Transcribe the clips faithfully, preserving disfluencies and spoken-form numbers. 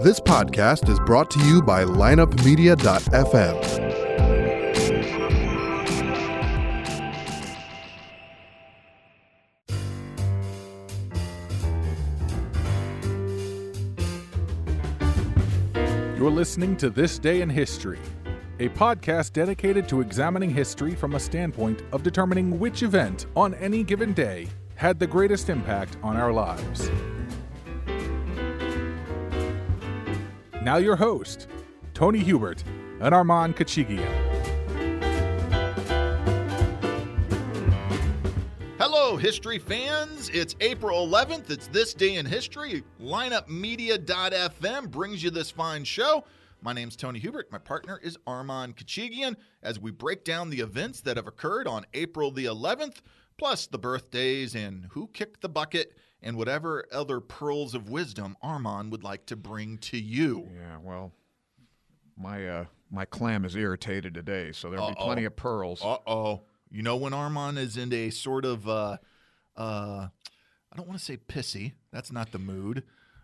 This podcast is brought to you by lineup media dot f m. You're listening to This Day in History, a podcast dedicated to examining history from a standpoint of determining which event on any given day had the greatest impact on our lives. Now your host, Tony Hubert and Armand Kachigian. Hello, history fans. It's April eleventh. It's This Day in History. lineup media dot f m brings you this fine show. My name's Tony Hubert. My partner is Armand Kachigian as we break down the events that have occurred on April the eleventh, plus the birthdays and who kicked the bucket and whatever other pearls of wisdom Armand would like to bring to you. Yeah, well, my uh, my clam is irritated today, so there'll Uh-oh. be plenty of pearls. Uh-oh. You know when Armand is in a sort of, uh, uh, I don't want to say pissy. That's not the mood.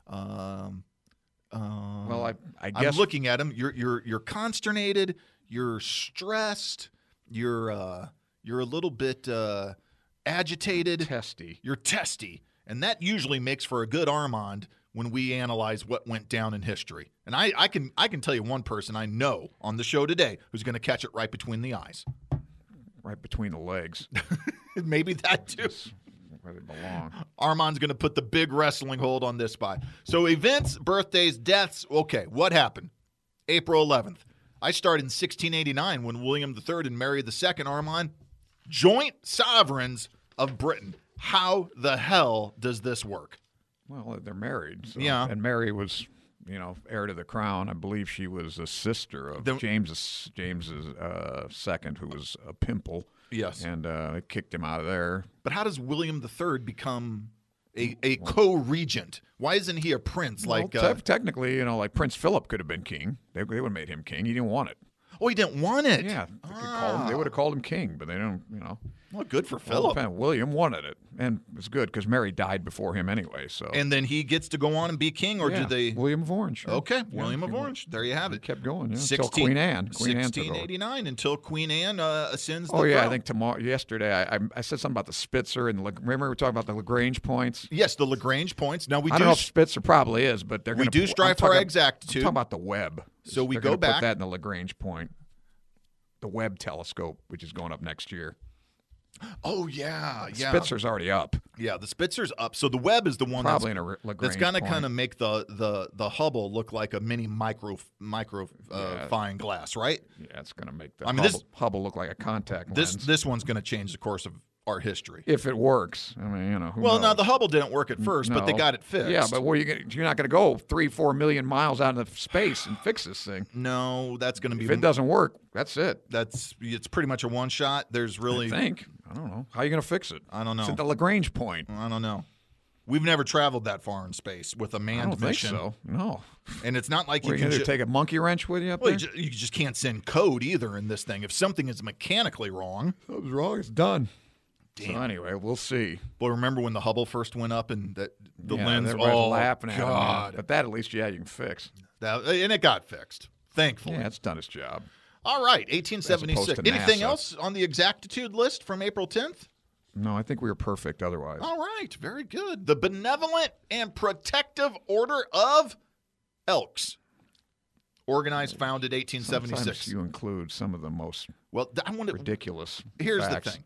Um, um, Well, I I guess I'm looking at him. You're you're you're consternated. You're stressed. You're uh, you're a little bit uh, agitated. testy. You're testy, and that usually makes for a good Armand when we analyze what went down in history. And I, I can I can tell you one person I know on the show today who's going to catch it right between the eyes. Right between the legs, Maybe that too. where they belong. Armand's going to put the big wrestling hold on this spot. So events, birthdays, deaths. Okay, what happened? April eleventh. I started in sixteen eighty-nine when William the Third and Mary the Second, Armand, joint sovereigns of Britain. How the hell does this work? Well, they're married. So. Yeah. And Mary was, you know, heir to the crown. I believe she was a sister of The- James's James's uh, second, who was a pimple. Yes. And uh, they kicked him out of there. But how does William the Third become a, a co-regent? Why isn't he a prince? Like, well, uh, te- technically, you know, like Prince Philip could have been king. They, they would have made him king. He didn't want it. oh, he didn't want it. Yeah, they, could call him, they would have called him king, but they don't, you know. Well, good for Well, Philip. depend- William wanted it, and it's good because Mary died before him anyway. So And then he gets to go on and be king, or yeah, do they? William of Orange? Sure. Okay, Yeah, William of he- Orange. There you have He it. kept going yeah, until sixteen Queen Anne. Queen Anne took over. sixteen eighty-nine until Queen Anne uh, ascends the Oh yeah, throne. I think tomorrow. Yesterday, I, I I said something about the Spitzer and the, La- remember we were talking about the Lagrange points. Yes, the Lagrange points. Now we I do don't know if Spitzer probably is, but they're we going do strive for talking, exactitude. I'm talking about the Webb. So we They're go gonna back- Put that in the Lagrange point. The Webb telescope, which is going up next year. Oh yeah, yeah, Spitzer's already up. yeah. The Spitzer's up. So the Webb is the one Probably that's, in a re- Lagrange that's going to point. kind of make the the the Hubble look like a mini micro micro uh, Yeah. fine glass, right? Yeah, it's going to make the I mean, Hubble, this- Hubble look like a contact This lens. this one's going to change the course of art history. if it works. I mean, you know. Who Well, knows? now the Hubble didn't work at first, but they No. got it fixed. Yeah, but where you gonna, you're not going to go three, four million miles out into space and fix this thing. no, that's going to be If it doesn't work, that's it. that's it's pretty much a one shot. There's really I think. I don't know. How are you going to fix it? I don't know. It's at the Lagrange point. I don't know. We've never traveled that far in space with a I manned don't think mission, so. No. and it's not like What, you are you can going to ju- take a monkey wrench with you up well, you, there? ju- you just can't send code either in this thing. If something is mechanically wrong, Something's wrong. It's done. Damn. So anyway, we'll see. well, remember when the Hubble first went up and that the yeah, lens? everybody's Oh laughing at it, man. God! But that at least, yeah, you can fix. That, and it got fixed, thankfully. Yeah, it's done its job. All right, eighteen seventy-six. to Anything NASA. else on the exactitude list from April tenth? No, I think we were perfect otherwise. All right, very good. The Benevolent and Protective Order of Elks, organized, founded eighteen seventy-six. Sometimes you include some of the most Well, th- I want to. ridiculous Here's facts. the thing.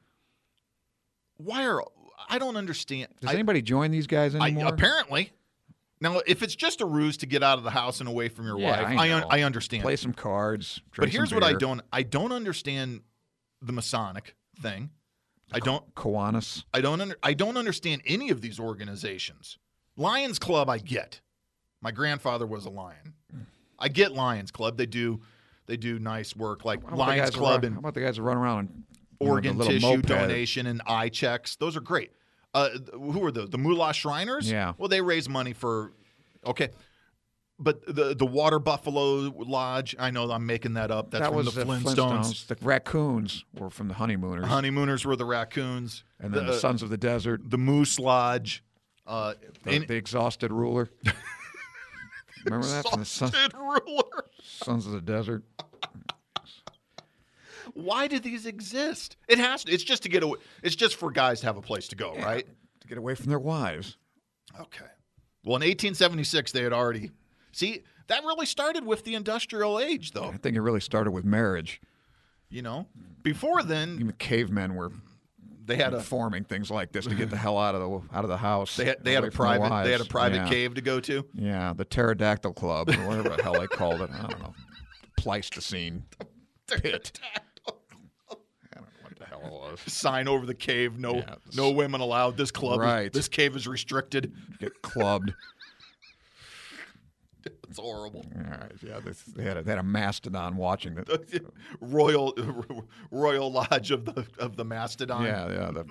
Why are I don't understand. Does I- anybody join these guys I, anymore? apparently. Now, if it's just a ruse to get out of the house and away from your Yeah, wife, I I, un- know. I understand. Play some cards. but Drink here's some what I beer. don't. I don't understand the Masonic thing. I don't. Kiwanis. I don't. Under, I don't understand any of these organizations. Lions Club, I get. My grandfather was a lion. I get Lions Club. They do. They do nice work, like How about the Lions guys that Club run- and How about the guys that run around and you know, organ the little tissue moped? donation and eye checks. Those are great. Uh, who are those? The Moolah Shriners? Yeah. Well, they raise money for. Okay. But the the Water Buffalo Lodge, I know I'm making that up. That's that from was the the Flintstones. The raccoons were from the Honeymooners. Honeymooners were the raccoons. and then the, the, Sons of the Desert. the Moose Lodge. Uh, The, and- the exhausted ruler. Remember that from the Son- Exalted ruler. Sons of the Desert? Why do these exist? It has to. It's just to get away. It's just for guys to have a place to go, Yeah, right? To get away from their wives. Okay. Well, in eighteen seventy-six, they had already. See, that really started with the industrial age, though. I think it really started with marriage. You know, before then, Even cavemen were they had a forming things like this to get the hell out of the out of the house. they had they had a away from their private they had a wives. private Yeah. cave to go to. Yeah, the Pterodactyl Club, or whatever the hell they called it. I don't know. Pleistocene pit. I don't know what the hell it was. Sign over the cave. No, Yeah, no women allowed. This club, is- Right. this cave is restricted. Get clubbed. It's horrible. All right, yeah, they, they had a, they had a mastodon watching it. Royal Royal Lodge of the of the Mastodon. Yeah, yeah, the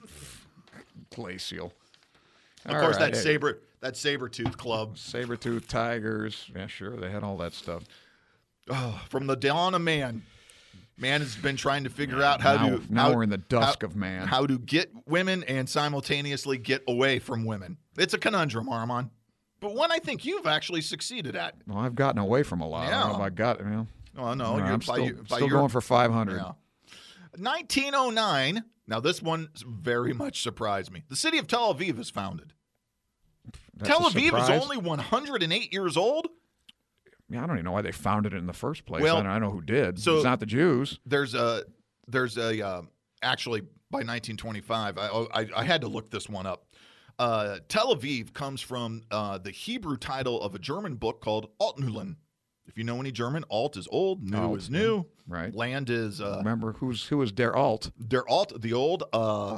glacial. Of course, that saber that saber tooth club. saber-tooth tigers. Yeah, sure, they had all that stuff. Oh, from the dawn of man, man has been trying to figure out how now, to. now how, we're in the dusk how, of man. How to get women and simultaneously get away from women. It's a conundrum, Armand, but one I think you've actually succeeded at. Well, I've gotten away from a lot. I don't know Yeah. if I got it. You know, Oh no, No, you're I'm by still, your- by still your- going for five hundred. Yeah. nineteen oh nine. Now this one very much surprised me. The city of Tel Aviv is founded. That's Tel a Aviv surprise. is only one hundred eight years old. Yeah, I don't even know why they founded it in the first place. Well, I, don't, I know who did. so- it's not the Jews. There's a there's a uh, actually by nineteen twenty-five. I, I I had to look this one up. Uh, Tel Aviv comes from uh, the Hebrew title of a German book called Altneuland. If you know any German, alt is old, new Alt, is new, right. Land is uh, Remember who's who was der Alt? der alt, the old. Uh,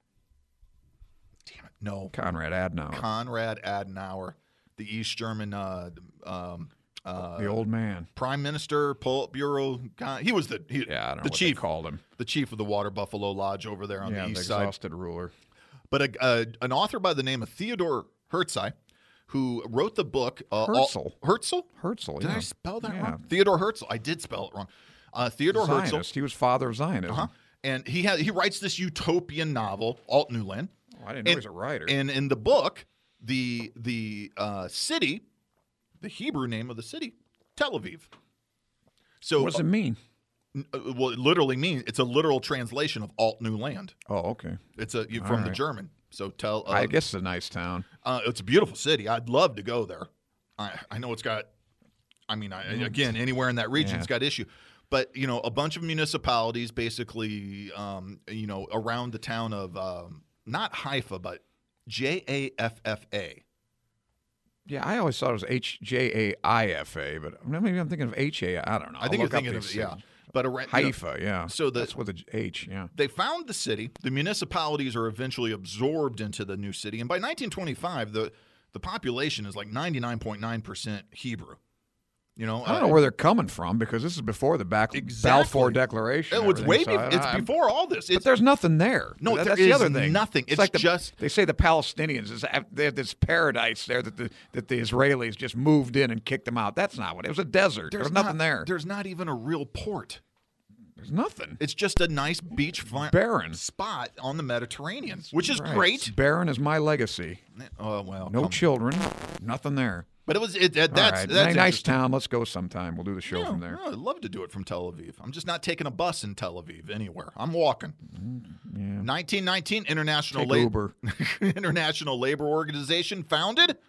damn it, no, Konrad Adenauer, Konrad Adenauer, the East German uh, um, uh, the old man. Prime Minister, Politburo guy. He was the he, Yeah, I don't know the what chief they called him. the chief of the Water Buffalo Lodge over there on Yeah, the the east side. exhausted ruler. But a, a, an author by the name of Theodore Herzl, who wrote the book uh, Herzl. All, Herzl? Herzl. Did yeah. I spell that Yeah. wrong? Theodore Herzl. I did spell it wrong. Uh, Theodore Zionist. Herzl. He was father of Zionism. Uh-huh. And he has he writes this utopian novel, Altneuland. Oh, I didn't know he was a writer. And in the book, the the uh, city, the Hebrew name of the city, Tel Aviv. So what does it mean? uh, well, it literally means it's a literal translation of Alt New Land. Oh, okay. It's a you- All from the right. German. So tell. Uh, I guess it's a nice town. uh, it's a beautiful city. I'd love to go there. I I know it's got. I mean, I, again, anywhere in that region, Yeah. it's got issue. But you know, a bunch of municipalities, basically, um, you know, around the town of um, not Haifa, but J A F F A. Yeah, I always thought it was H J A I F A, but maybe I'm thinking of H A. I don't know. I think I'll you're look up thinking of these yeah, things. but around you know, Haifa, yeah. so the- that's with a H, yeah. they found the city. The municipalities are eventually absorbed into the new city, and by nineteen twenty-five, the the population is like ninety-nine point nine percent Hebrew. You know, I don't know where they're coming from because this is before the back Exactly. Balfour Declaration. Oh, and it's way. everything, so Be- it's I- I- before all this. But It's, there's nothing there. No, That- there that's the is other thing. nothing. It's like the, just- they say the Palestinians is they have this paradise there that the that the Israelis just moved in and kicked them out. That's not what it was. A desert. There's, nothing not, there. There's not even a real port. There's nothing. It's just a nice beach front Barren. spot on the Mediterranean, which is Right. great. Barren is my legacy. Oh well, No come- children. Nothing there. but it was it. That, All that's right. that's Ni- nice interesting. town. Let's go sometime. We'll do the show Yeah, from there. yeah, I'd love to do it from Tel Aviv. I'm just not taking a bus in Tel Aviv anywhere. I'm walking. nineteen nineteen International Take La- Uber. International Labor Organization founded.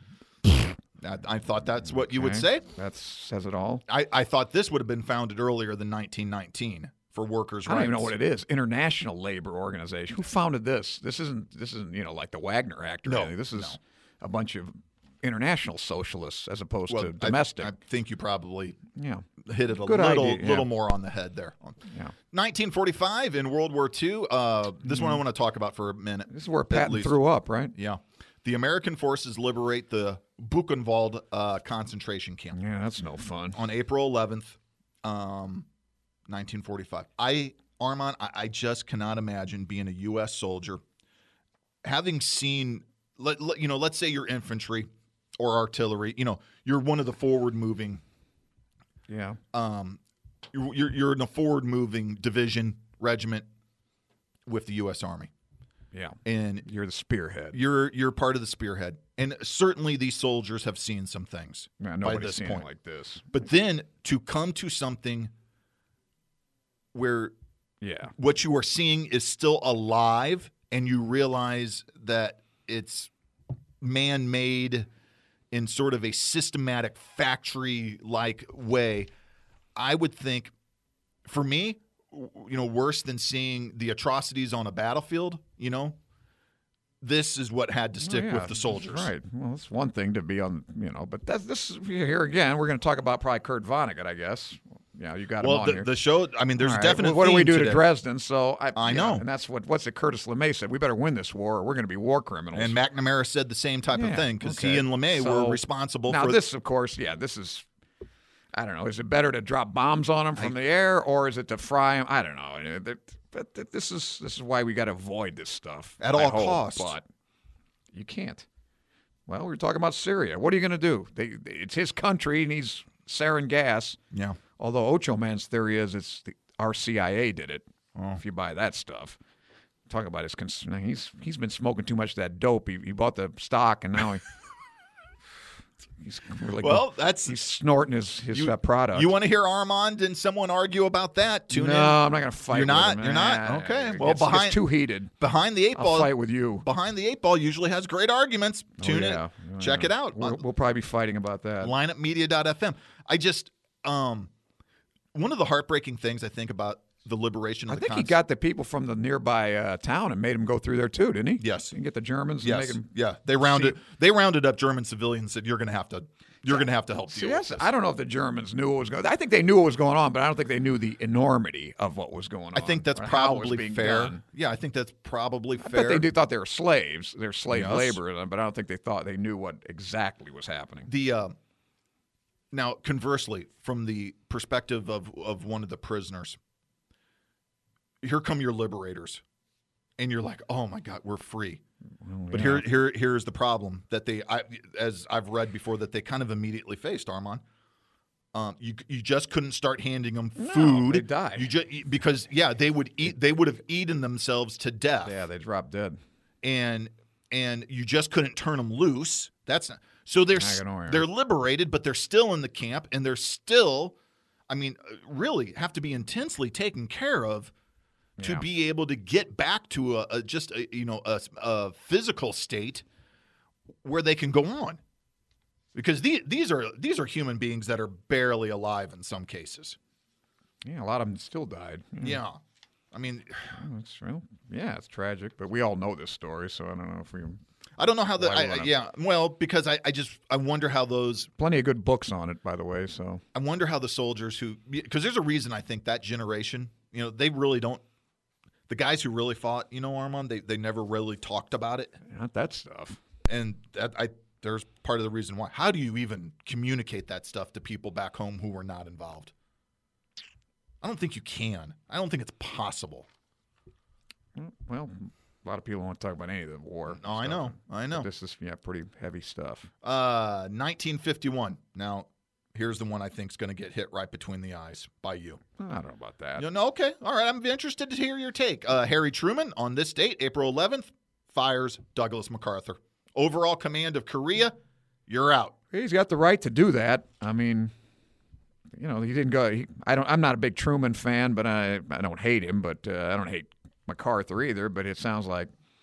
I, I thought that's what you would Okay. say. That says it all. I, I thought this would have been founded earlier than nineteen nineteen for workers' I don't rights. even know what it is. International Labor Organization. Who founded this? This isn't. This isn't. You know, like the Wagner Act or No, anything. This is no. a bunch of international socialists as opposed Well, to I- domestic. I, think you probably yeah. hit it a Good little, idea, yeah. little more on the head there. Yeah. nineteen forty-five in World War Two. Uh, this one I want to talk about for a minute. This is where at Patton least. threw up, right? Yeah, the American forces liberate the Buchenwald uh, concentration camp Yeah, that's no fun. on April eleventh, um, nineteen forty-five. I Armand, I, I just cannot imagine being a U S soldier, having seen, let, let- you know, let's say you're infantry or artillery. You know, you're one of the forward-moving. Yeah. Um, you're, you're you're in a forward-moving division regiment with the U S Army. Yeah. And You're the spearhead. you're you're part of the spearhead. And certainly these soldiers have seen some things Yeah, by nobody's this seen point. it like this. But then to come to something where Yeah. what you are seeing is still alive and you realize that it's man-made in sort of a systematic factory-like way, I would think, for me, you know, worse than seeing the atrocities on a battlefield, you know, this is what had to stick Oh, yeah, with the soldiers. Right. Well, it's one thing to be on, you know, but that's this here again. We're going to talk about probably Kurt Vonnegut, I guess. Yeah, you got him Well, on the, here. the show, I mean, there's All a right. definite Well, what do we theme do today. to Dresden? So I, I yeah, know. and that's what what's it? Curtis LeMay said. We better win this war, or we're going to be war criminals. And McNamara said the same type Yeah, of thing because okay. he and LeMay So, were responsible now for this, of course, yeah, this is. I don't know. Is it better to drop bombs on them from the air, or is it to fry them? I don't know. But but this is this is why we got to avoid this stuff At I all hope, costs. But you can't. Well, we were talking about Syria. What are you going to do? They, it's his country, and he's sarin gas. Yeah. Although Ocho Man's theory is it's the, our C I A did it. Oh. If you buy that stuff, talk about his. Cons- he's he's been smoking too much of that dope. He, he bought the stock, and now he. He's really Well, that's he's snorting his his you, uh, product. You want to hear Armand and someone argue about that? Tune no, in. I'm not going to fight. You're with not? him. You're not? Nah, Okay. it Well, gets, it gets behind- too heated. Behind the eight I'll ball, fight with you. behind the eight ball usually has great arguments. Tune oh, yeah. in, Oh, check yeah. it out. We'll, we'll probably be fighting about that. line up media dot f m. I just um, one of the heartbreaking things I think about the liberation of I the think he concept. got the people from the nearby uh, town and made them go through there too, didn't he? Yes. You can get the Germans and Yes, make them. yeah. They rounded they rounded up German civilians and said you're going to have to you're going to have to help See, deal that's, with this. I don't know if the Germans knew what was going on. I think they knew what was going on, but I don't think they knew the enormity of what was going on. I think that's or how it was probably being fair. done. Yeah, I think that's probably I fair. bet they do thought they were slaves. They're slave Yes. labor, but I don't think they thought they knew what exactly was happening. The uh, now, conversely, from the perspective of of one of the prisoners, here come your liberators, and you're like, oh my God, we're free. Well, But yeah. here, here, here's the problem that they, I, as I've read before, that they kind of immediately faced. Armand, um, you you just couldn't start handing them No, food. they died. You just because yeah, they would eat. They would have eaten themselves to death. Yeah, they dropped dead. and and you just couldn't turn them loose. That's not so they're I know, yeah. they're liberated, but they're still in the camp, and they're still, I mean, really have to be intensely taken care of to Yeah. be able to get back to a, a just a, you know a, a physical state where they can go on, because these these are these are human beings that are barely alive in some cases. Yeah, a lot of them still died. Yeah, Yeah, I mean, that's true. Yeah, it's tragic, but we all know this story, so I don't know if we. I don't know how the Why we I, wanna- yeah well because I, I just I wonder how those Plenty of good books on it, by the way. So I wonder how the soldiers who, because there's a reason I think that generation, you know, they really don't, the guys who really fought, you know, Armand, they, they never really talked about it. not that stuff. And that I there's part of the reason why. How do you even communicate that stuff to people back home who were not involved? I don't think you can. I don't think it's possible. Well, a lot of people don't want to talk about any of the war. No, I stuff. know. I know. This is yeah, pretty heavy stuff. Uh, nineteen fifty-one. Now, here's the one I think is going to get hit right between the eyes by you. I don't know about that. You know, okay. All right. I'm interested to hear your take. Uh, Harry Truman, on this date, April eleventh, fires Douglas MacArthur. Overall command of Korea, you're out. He's got the right to do that. I mean, you know, he didn't go. He, I don't. I'm not a big Truman fan, but I I don't hate him. But uh, I don't hate MacArthur either. But it sounds like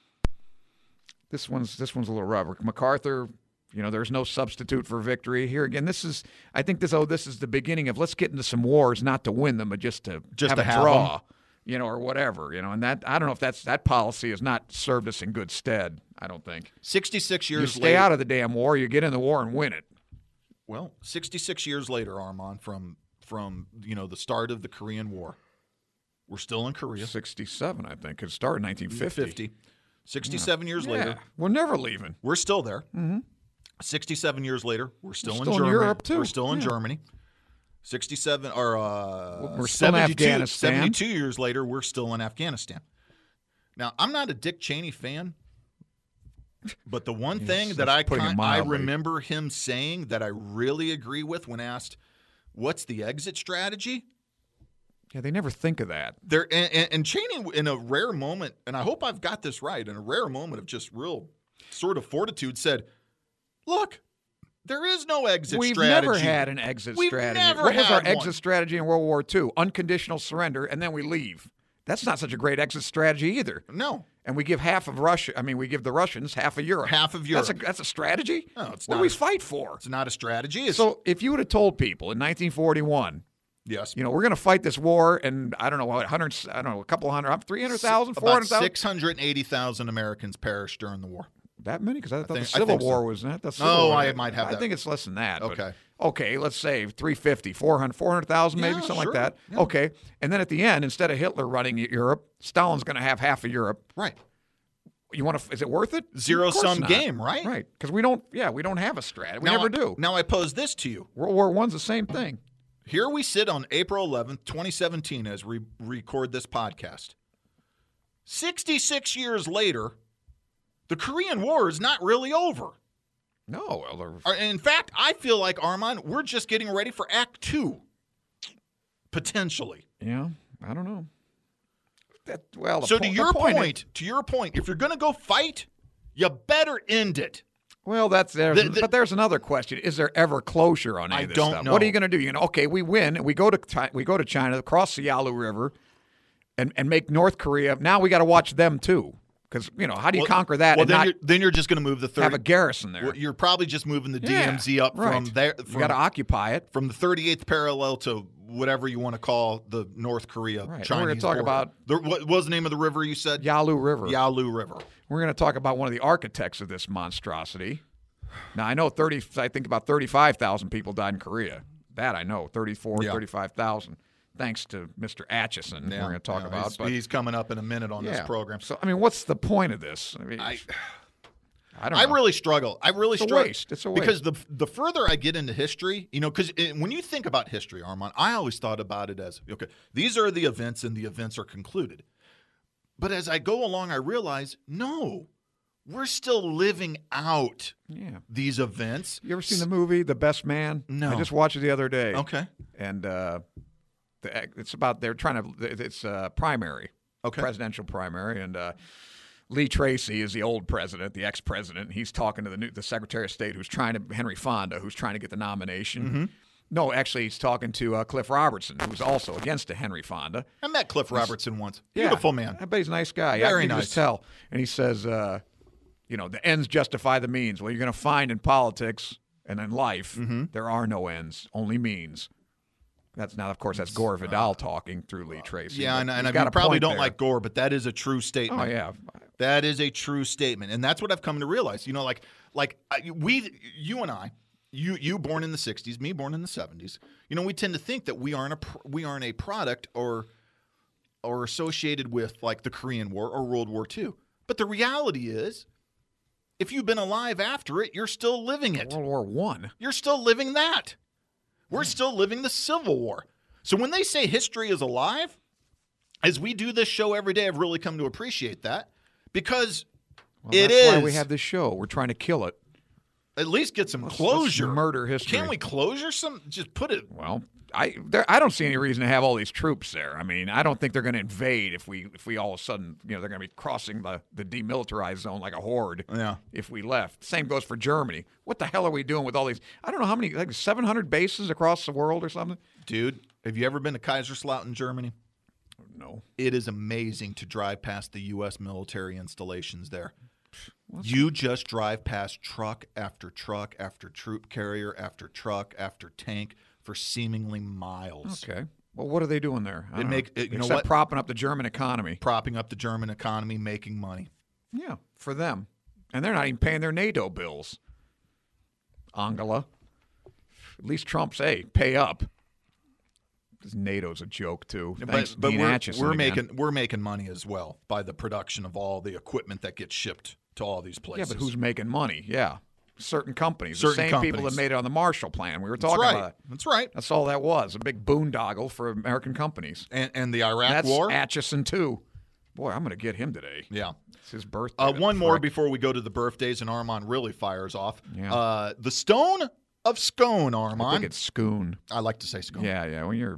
this one's this one's a little rougher. MacArthur. You know, there's no substitute for victory here. Again, this is. I think this. Oh, this is the beginning of let's get into some wars, not to win them, but just to Just have to a have draw. them. You know, or whatever. You know, and that I don't know if that's that policy has not served us in good stead. I don't think. sixty-six years You stay later. out of the damn war. You get in the war and win it. Well, sixty-six years later, Armand, from from you know the start of the Korean War, we're still in Korea. sixty-seven, I think. It started in nineteen fifty. fifty. sixty-seven years Yeah, later, we're never leaving. we're still there. Mm-hmm. sixty-seven years later, we're still, We're in still in Germany. Europe, too. We're still in Yeah. Germany. sixty-seven or uh, We're still in seventy-two Afghanistan. seventy-two years later, we're still in Afghanistan. Now, I'm not a Dick Cheney fan, but the one Yes, thing that that's I putting it kind, I mildly. remember him saying that I really agree with when asked, "What's the exit strategy?" Yeah, they never think of that. There and, and, and Cheney, in a rare moment, and I hope I've got this right, in a rare moment of just real sort of fortitude, said, "Look, there is no exit We've strategy. never had an exit We've strategy. never what was our had exit one. strategy in World War Two? Unconditional surrender, and then we leave. That's not such a great exit strategy either. No. And we give half of Russia. I mean, we give the Russians half of Europe. Half of Europe. That's a, that's a strategy? No, it's what not do we a- fight for? It's not a strategy. It's, So if you would have told people in nineteen forty-one, yes, you know, we're going to fight this war, and I don't know, what, one hundred, I don't know, a couple hundred, three hundred thousand, four hundred about thousand? six hundred eighty thousand Americans perished during the war. That many? Because I thought think- the I Civil think so. War was not. The Civil Oh, War. I might have I that. think it's less than that. but- Okay. okay, let's say three fifty, four hundred, four hundred thousand maybe, Yeah, something sure. like that. Yeah. Okay. And then at the end, instead of Hitler running Europe, Stalin's going to have half of Europe. Right. You want to? Is it worth it? Zero Of course sum not. game, right? Right. Because we don't. Yeah, we don't have a strat. We Now never I- do. Now I pose this to you. World War One's the same thing. Here we sit on April eleventh, twenty seventeen, as we record this podcast. sixty-six years later, the Korean War is not really over. No. Well, they're- Or- In fact, I feel like, Armand, we're just getting ready for Act Two, potentially. yeah. I don't know. That well. The So po- to the your point, point, is- to your point, if you're going to go fight, you better end it. well, that's there's, The- the- but there's another question: is there ever closure on any I of this don't stuff? know. What are you going to do? You know, okay, we win, we go to Chi- we go to China, cross the Yalu River, and and make North Korea. Now we got to watch them too, because you know how do you Well- conquer that Well, and then, not you're, then you're just going to move the have a third. garrison there? Well, you're probably just moving the D M Z Yeah, up from right. there. You From, got to occupy it. from the thirty-eighth parallel to whatever you want to call the North Korea Right. Chinese We're gonna talk border. about- the, what was the name of the river you said? Yalu River. Yalu River. We're going to talk about one of the architects of this monstrosity. Now I know thirty. I think about thirty-five thousand people died in Korea. That I know, thirty-four, Yeah. thirty-five thousand. Thanks to Mister Atchison, we're going to talk Yeah, about. He's, but he's coming up in a minute on this yeah. program. So I mean, what's the point of this? I mean, I, I don't I know. really struggle. I really It's a struggle waste. It's a because the the further I get into history, you know, because when you think about history, Armand, I always thought about it as okay, these are the events and the events are concluded. But as I go along, I realize no, we're still living out yeah. these events. You ever seen the movie The Best Man? No. I just watched it the other day. Okay. And uh, the, it's about they're trying to. It's uh, primary, Okay. presidential primary, and uh, Lee Tracy is the old president, the ex-president. He's talking to the new, the Secretary of State, who's trying to Henry Fonda, who's trying to get the nomination. Mm-hmm. No, actually, he's talking to uh, Cliff Robertson, who's also against the Henry Fonda. I met Cliff Robertson once. Yeah. Beautiful man. I bet he's a nice guy. Very I can nice. just tell. And he says, uh, you know, the ends justify the means. Well, you're going to find in politics and in life, Mm-hmm. there are no ends, only means. That's now, of course, that's Gore Vidal talking through Lee Tracy. Yeah, but and, and he's I got mean, a probably point don't there. like Gore, but that is a true Oh statement. yeah, That is a true statement, and that's what I've come to realize. You know, like like I- we, you and I, you you born in the sixties, me born in the seventies. You know, we tend to think that we aren't a pr- we aren't a product or or associated with like the Korean War or World War Two. But the reality is, if you've been alive after it, you're still living it. World War One. You're still living that. We're still living the Civil War. So when they say history is alive, as we do this show every day, I've really come to appreciate that because Well, it that's is. why we have this show. We're trying to kill it. At least get some let's closure. murder history. Can't we closure some? Just put it. Well, I there, I don't see any reason to have all these troops there. I mean, I don't think they're going to invade if we if we all of a sudden, you know, they're going to be crossing the, the demilitarized zone like a horde. Yeah. If we left, same goes for Germany. What the hell are we doing with all these? I don't know how many, like seven hundred bases across the world or something. Dude, have you ever been to Kaiserslautern, Germany? No. It is amazing to drive past the U S military installations there. You just drive past truck after truck after troop carrier after truck after tank for seemingly miles. Okay. Well, what are they doing there? I It don't make- know. it- you know Except what? propping up the German economy. Propping up the German economy, making money. Yeah, for them, and they're not even paying their NATO bills. Angela. At least Trump say pay up. Because NATO's a joke too. Thanks, but but Dean we're, Acheson we're again. making we're making money as well by the production of all the equipment that gets shipped to all these Yeah, places. but who's making money? Yeah, certain companies. Certain the same people companies. that made it on the Marshall Plan. We were That's talking right. about it. That's right. That's all that was. A big boondoggle for American companies. And and the Iraq That's War. Acheson too. Boy, I'm going to get him today. yeah. It's his birthday. Uh, that one more prick. before we go to the birthdays and Armand really fires off. Yeah. Uh, the Stone of Scone, I Armand. think it's Scoon. I like to say Scone. Yeah, yeah. When you're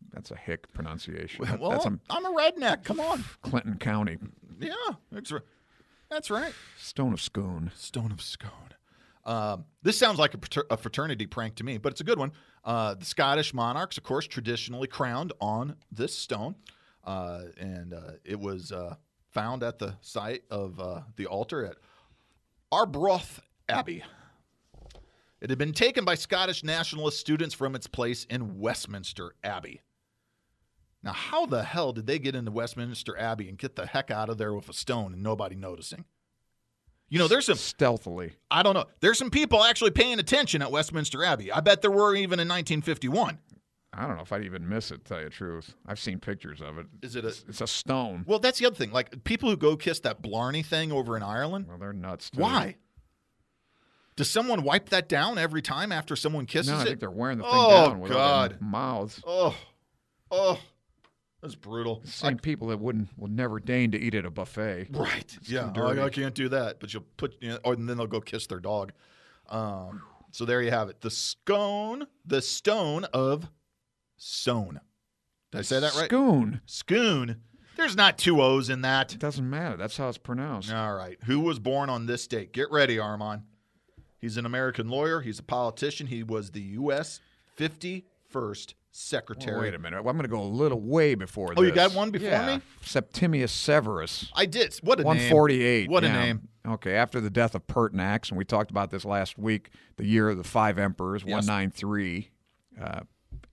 that's a hick pronunciation. Well, that's a I'm a redneck. Come on. Clinton County. Yeah, that's right. That's right. Stone of Scone. Stone of Scone. Um, this sounds like a, frater- a fraternity prank to me, but it's a good one. Uh, the Scottish monarchs, of course, traditionally crowned on this stone, uh, and uh, it was uh, found at the site of uh, the altar at Arbroath Abbey. It had been taken by Scottish nationalist students from its place in Westminster Abbey. Now, how the hell did they get into Westminster Abbey and get the heck out of there with a stone and nobody noticing? You know, there's some stealthily. I don't know. There's some people actually paying attention at Westminster Abbey. I bet there were even in nineteen fifty-one. I don't know if I'd even miss it, to tell you the truth. I've seen pictures of it. Is it a? It's, it's a stone. Well, that's the other thing. Like people who go kiss that Blarney thing over in Ireland. Well, they're nuts. Too. Why? Does someone wipe that down every time after someone kisses no, I it? think they're wearing the thing oh, down with God. their mouths. Oh, oh, that's brutal. Same I, people that wouldn't would never deign to eat at a buffet. Right. It's yeah. too Oh, dirty. I can't do that. But you'll put, you know, or and then they'll go kiss their dog. Um, so there you have it. The scone, the stone of Scone. Did I say that right? Scone. Scone. There's not two O's in that. It doesn't matter. That's how it's pronounced. All right. Who was born on this date? Get ready, Armand. He's an American lawyer. He's a politician. He was the U S fifty-first Secretary. Oh, wait a minute. I'm going to go a little way before Oh, this. you got one before yeah. me? Septimius Severus. I did. What a one forty-eight. name. What yeah. a name. Okay, after the death of Pertinax, and we talked about this last week, the year of the five emperors, Yes. one ninety-three, uh,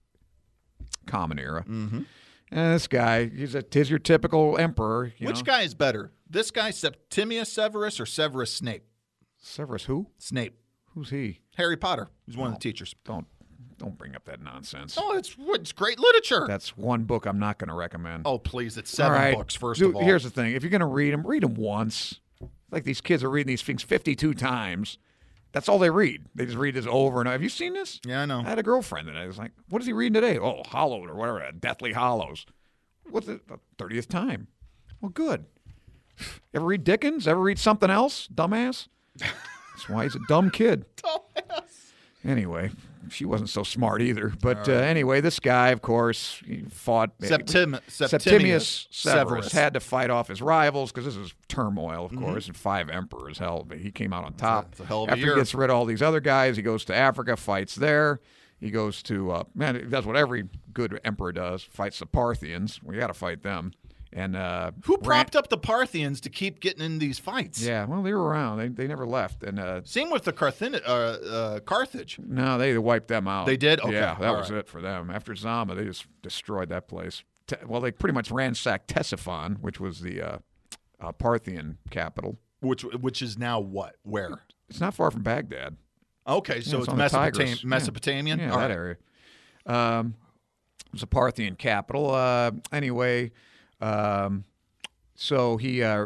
Common Era. Mm-hmm. And this guy, he's a, he's your typical emperor. You Which know? guy is better? This guy, Septimius Severus, or Severus Snape? Severus who? Snape. Who's he? Harry Potter. He's one of the teachers. Don't don't bring up that nonsense. Oh, it's it's great literature. That's one book I'm not going to recommend. oh, please. It's seven All right. books, first Dude, of all. Here's the thing. If you're going to read them, read them once. Like these kids are reading these things fifty-two times. That's all they read. They just read this over and over. Have you seen this? Yeah, I know. I had a girlfriend that I was like, what is he reading today? Oh, Hollowed or whatever, Deathly Hollows. What's it? The thirtieth time. Well, good. Ever read Dickens? Ever read something else? Dumbass? That's why he's a dumb kid. Dumbass. Anyway, she wasn't so smart either. But uh, anyway, this guy, of course, he fought. Septim- Septimius Septimius Severus, Severus. had to fight off his rivals because this is turmoil, of Mm-hmm. course, and five emperors. Hell, but he came out on top. It's a hell of a After year. he gets rid of all these other guys, he goes to Africa, fights there. He goes to, uh, man, he does what every good emperor does, fights the Parthians. We got to fight them. And uh, Who ran- propped up the Parthians to keep getting in these fights? Yeah, well, they were around. They, they never left. And uh, Same with the Carthin- uh, uh, Carthage. no, they wiped them out. They did? Okay, Yeah, that all was right. it for them. After Zama, they just destroyed that place. Te- well, they pretty much ransacked Ctesiphon, which was the uh, uh, Parthian capital. Which which is now what? Where? It's not far from Baghdad. Okay, so Yeah, it's on the Mesopotam- Tigris. Yeah. Mesopotamian? Yeah, All that right. area. Um, it was a Parthian capital. Uh, anyway, um, so he uh,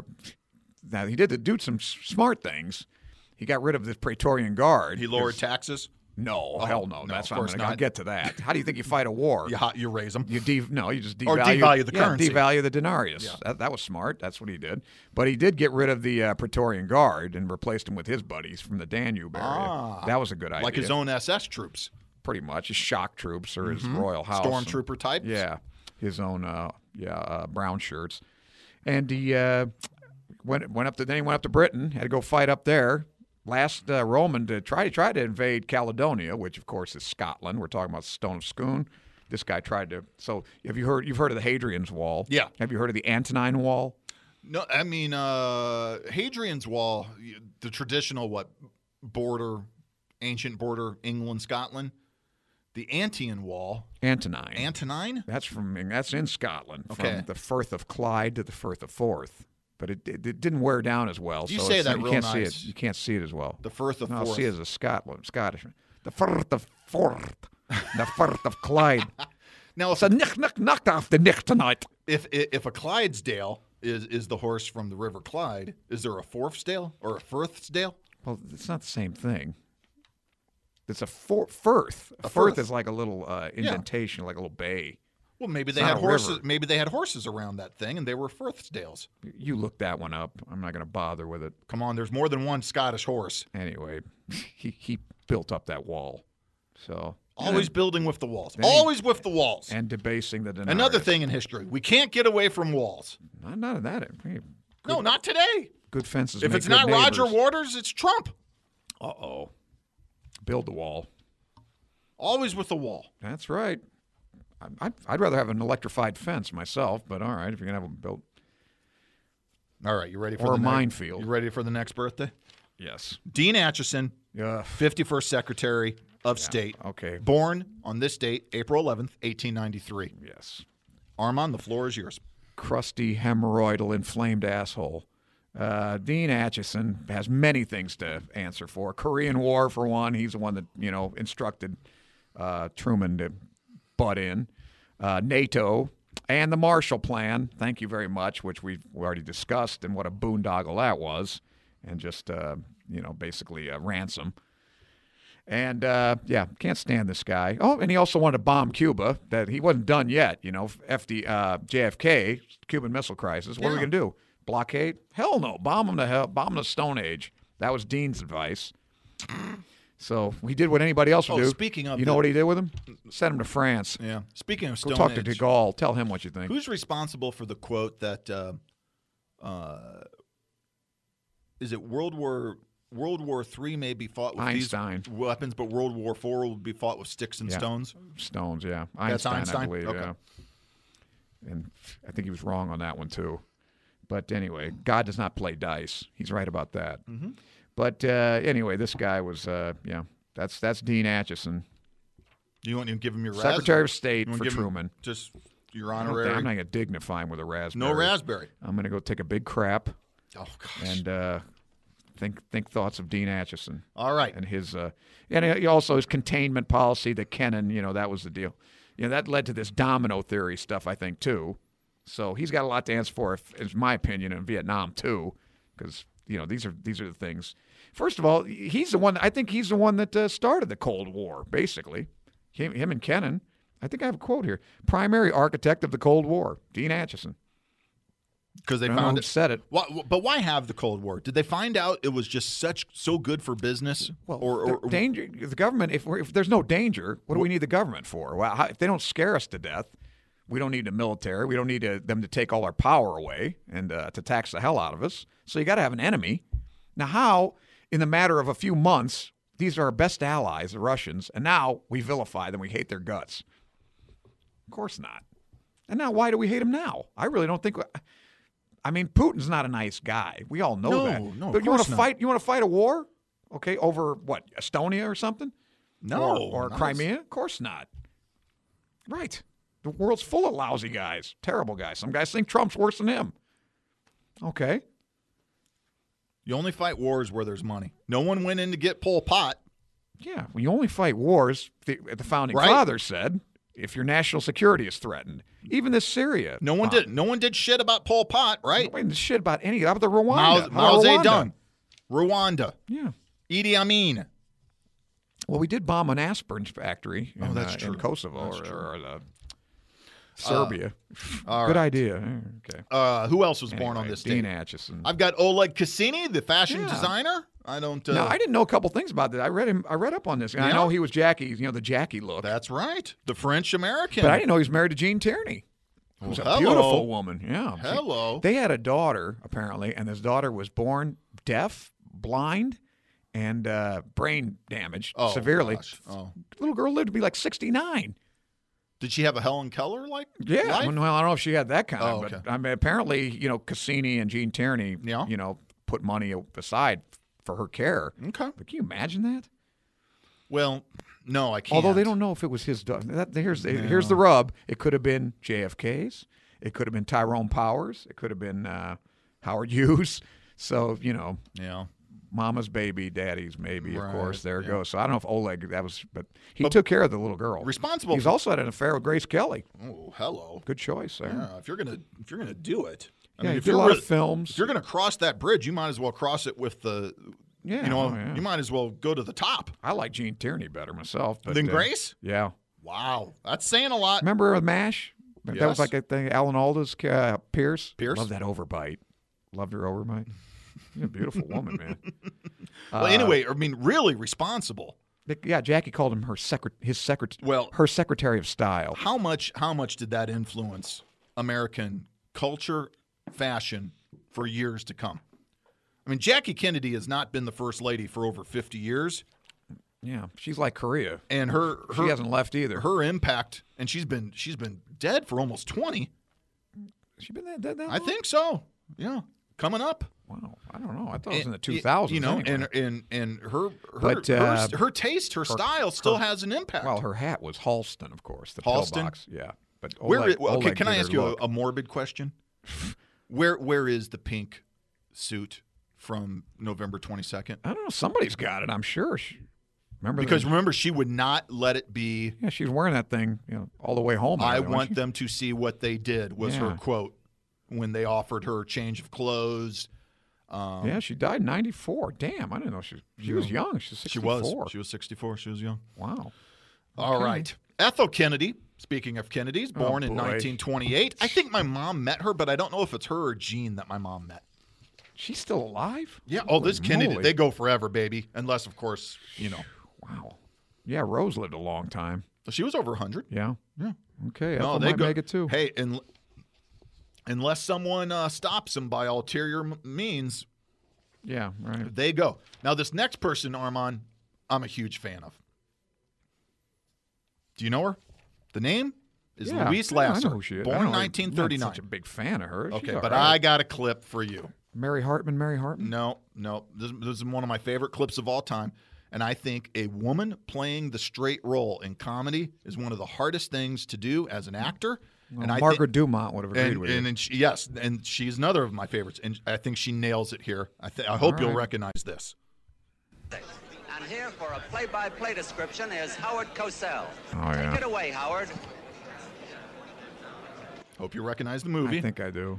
now he did the, do some s- smart things. He got rid of the Praetorian Guard. He lowered 'cause- taxes? No, hell no. no, That's of not. course I'm gonna not. get to that. How do you think you fight a war? You, ho- you raise them. You de- no, you just devalue, Or devalue the yeah, currency. devalue the denarius. Yeah. That, that was smart. That's what he did. But he did get rid of the uh, Praetorian Guard and replaced him with his buddies from the Danube area. Ah. That was a good idea. Like his own S S troops. pretty much his shock troops or his royal house. Stormtrooper types? Yeah, his own uh, yeah uh, brown shirts, and he uh, went went up to then he went up to Britain, had to go fight up there. Last uh, Roman to try to try to invade Caledonia, which of course is Scotland. We're talking about Stone of Scone. This guy tried to. So have you heard? You've heard of the Hadrian's Wall? Yeah. Have you heard of the Antonine Wall? No, I mean, uh, Hadrian's Wall, the traditional, what, border, ancient border, England, Scotland. The Antian Wall. Antonine. Antonine? That's from that's in Scotland, Okay. from the Firth of Clyde to the Firth of Forth. But it, it, it didn't wear down as well. You so say it's- that you real can't see nice. it. You can't see it as well. The Firth of no, Forth. see it as a Scotland, Scottish. The Firth of Forth, the Firth of Clyde. Now, It's a nick, nick, knocked off the nick tonight. if if a Clydesdale is is the horse from the River Clyde, is there a Forthsdale or a Firthsdale? Well, it's not the same thing. It's a for, Firth. A, A Firth firth. is like a little uh, indentation, like a little bay. Well, maybe they not had a horses. river. Maybe they had horses around that thing, and they were Firthsdales. You look that one up. I'm not going to bother with it. Come on, there's more than one Scottish horse. Anyway, he, he built up that wall. So Always And- building with the walls. Then he- Always with the walls. and debasing the deniers. Another thing in history, we can't get away from walls. Not, not of that. Hey, No, not today. good fences. If make it's good not Roger neighbors. Waters, it's Trump. Uh-oh. Build the wall. Always with the wall. That's right. I- I'd, I'd rather have an electrified fence myself, but all right, if you're going to have them built. All right, you ready for Or the a next- minefield. You ready for the next birthday? Yes. Dean Acheson, Yeah. fifty-first Secretary of State. Okay. Born on this date, April eleventh, eighteen ninety-three. Yes. Armand, the floor is yours. Crusty, hemorrhoidal, inflamed asshole. Uh, Dean Acheson has many things to answer for. Korean War, for one. He's the one that, you know, instructed uh, Truman to butt in. Uh, NATO and the Marshall Plan. Thank you very much, which we've already discussed, and what a boondoggle that was. And just, uh, you know, basically a ransom. And, uh, yeah, can't stand this guy. Oh, and he also wanted to bomb Cuba. That he wasn't done yet, you know. F D, uh, J F K, Cuban Missile Crisis. What are we Yeah. going to do? Blockade? Hell no. Bomb him to hell. Bomb him to Stone Age. That was Dean's advice. So he did what anybody else would Oh, do. speaking of You know the- what he did with him? Sent him to France. Yeah. Speaking of Go Stone talk Age, to de Gaulle. Tell him what you think. who's responsible for the quote that uh, uh, is it World War World War Three may be fought with Einstein. these weapons, but World War Four will be fought with sticks and Yeah. stones? Stones, yeah. That's Einstein, Einstein? I believe, Okay. yeah. And I think he was wrong on that one, too. But anyway, God does not play dice. He's right about that. Mm-hmm. But uh, anyway, this guy was, uh, yeah, that's that's Dean Acheson, You want to give him your Secretary raspberry? of State You wanna for give him Truman. Just your I don't honorary. think- I'm not going to dignify him with a raspberry. no raspberry. I'm going to go take a big crap Oh gosh. and uh, think think thoughts of Dean Acheson. All right. And his, uh, and he also his containment policy that Kennan, you know, that was the deal. You know, that led to this domino theory stuff, I think, too. So he's got a lot to answer for, if, in my opinion, in Vietnam too, because you know these are these are the things. First of all, he's the one. I think he's the one that uh, started the Cold War, basically. Him, him and Kennan. I think I have a quote here. Primary architect of the Cold War, Dean Acheson. Because they I don't know found who it. said it. Why, but why have the Cold War? Did they find out it was just such so good for business? Well, or, the or danger. The government. If we're, if there's no danger, what do we need the government for? Well, how, if they don't scare us to death, we don't need the military. We don't need to, them to take all our power away and uh, to tax the hell out of us. So you got to have an enemy. Now, how in the matter of a few months, these are our best allies, the Russians, and now we vilify them. We hate their guts. Of course not. And now, why do we hate them now? I really don't think. I mean, Putin's not a nice guy. We all know No, that. no, of but you want course to not. fight? You want to fight a war? Okay, over what? Estonia or something? no, Or, or not Crimea? Of course not. Right. The world's full of lousy guys, terrible guys. Some guys think Trump's worse than him. Okay. You only fight wars where there's money. No one went in to get Pol Pot. Yeah. Well, you only fight wars, the, the founding Right. fathers said, if your national security is threatened. Even this Syria. No one uh, did. No one did shit about Pol Pot, right? Nobody did shit about any. How about the Rwanda? Mao, How Mao about Rwanda? Zedong, Rwanda, Yeah. Idi Amin. Well, we did bomb an aspirin factory in, Oh, that's uh, true. in Kosovo That's or, true. or uh, Serbia. all Good right. idea. Okay. Uh, who else was born on Anyway, this Dean date? Acheson. I've got Oleg Cassini, the fashion Yeah. designer. I don't. Uh, No, I didn't know a couple things about that. I read him. I read up on this. And I Yeah? know he was Jackie. You know the Jackie look. That's right. The French American. But I didn't know he was married to Jean Tierney. Who's a hello. beautiful woman. Yeah. She- Hello. they had a daughter apparently, and this daughter was born deaf, blind, and uh, brain damaged Oh, severely. gosh. Oh. Little girl lived to be like sixty-nine. Did she have a Helen Keller like? Yeah. life? Well, I don't know if she had that kind Oh, of, okay. but I mean, apparently, you know, Cassini and Jean Tierney, Yeah. you know, put money aside for her care. Okay. But can you imagine that? Well, no, I can't. Although they don't know if it was his daughter. That, here's, here's the rub. It could have been J F K's. It could have been Tyrone Powers. It could have been uh, Howard Hughes. So, you know, Yeah. mama's baby, daddy's maybe, of Right, course. There it yeah. goes. So I don't know if Oleg, that was, but he But- took care of the little girl. Responsible He's for- also had an affair with Grace Kelly. Oh, hello. Good choice there. Yeah, if you're gonna if you're gonna do it, I Yeah, mean, he if did a you're lot really- of films. if you're gonna cross that bridge, you might as well cross it with the. Yeah, You know, oh, yeah. you might as well go to the top. I like Jean Tierney better myself. But, Than uh, Grace? Yeah. Wow, that's saying a lot. Remember with MASH? That Yes. was like a thing. Alan Alda's uh, Pierce. Pierce? Love that overbite. Loved her overbite. She's a beautiful woman, man. Well, Uh, anyway, I mean, really responsible Yeah, Jackie called him her secret, his secret, Well- her secretary of style. How much how much did that influence American culture, fashion for years to come? I mean, Jackie Kennedy has not been the first lady for over fifty years, Yeah, she's like Korea. and her, her She hasn't left either. her impact, and she's been she's been dead for almost twenty. She been that dead that I long? think so. Yeah, coming up. Wow, I don't know. I thought it was in the And, two thousands. You know, anyway. and and and her her, But, her, uh, her taste, her, style still has an impact. well, her hat was Halston, of course. The Halston? pillbox. Yeah, but Where Oleg, is, well, okay, Oleg can I did ask her you look. a, a morbid question? Where where is the pink suit from November twenty-second? I don't know. Somebody's got it. I'm sure. She, remember Because the, remember, she would not let it be. yeah, she was wearing that thing, you know, all the way home. and I everything, wasn't want she? them to see what they did. Was her Yeah. quote when they offered her a change of clothes. Um, Yeah, she died in ninety-four. Damn, I didn't know she she was young. She's she sixty-four. was. She was sixty-four. She was young. Wow. All right. Ethel Kennedy, speaking of Kennedys, born in boy. nineteen twenty-eight. I think my mom met her, but I don't know if it's her or Jean that my mom met. She's still alive? Yeah. Oh, this Holy Kennedy, moly. they go forever, baby. Unless, of course, you know. Wow. Yeah, Rose lived a long time. She was over one hundred. Yeah. Yeah. Okay, No, Ethel they might go. make it too. Hey, and unless someone uh, stops them by ulterior m- means, Yeah, right. they go. Now, this next person, Armand, I'm a huge fan of. Do you know her? The name is Yeah, Louise yeah, I know Lasser, who she is. I born know, I'm nineteen thirty-nine. Not such a big fan of her. She's Okay, all but right. I got a clip for you. Mary Hartman, Mary Hartman? No, no. This, this is one of my favorite clips of all time. And I think a woman playing the straight role in comedy is one of the hardest things to do as an actor. Well, and I Margaret think, Dumont would have agreed and, with and, you. and she, yes, and she's another of my favorites. And I think she nails it here. I, th- I hope All you'll right. recognize this. And here for a play-by-play description is Howard Cosell. Oh, Take yeah. it away, Howard. Hope you recognize the movie. I think I do.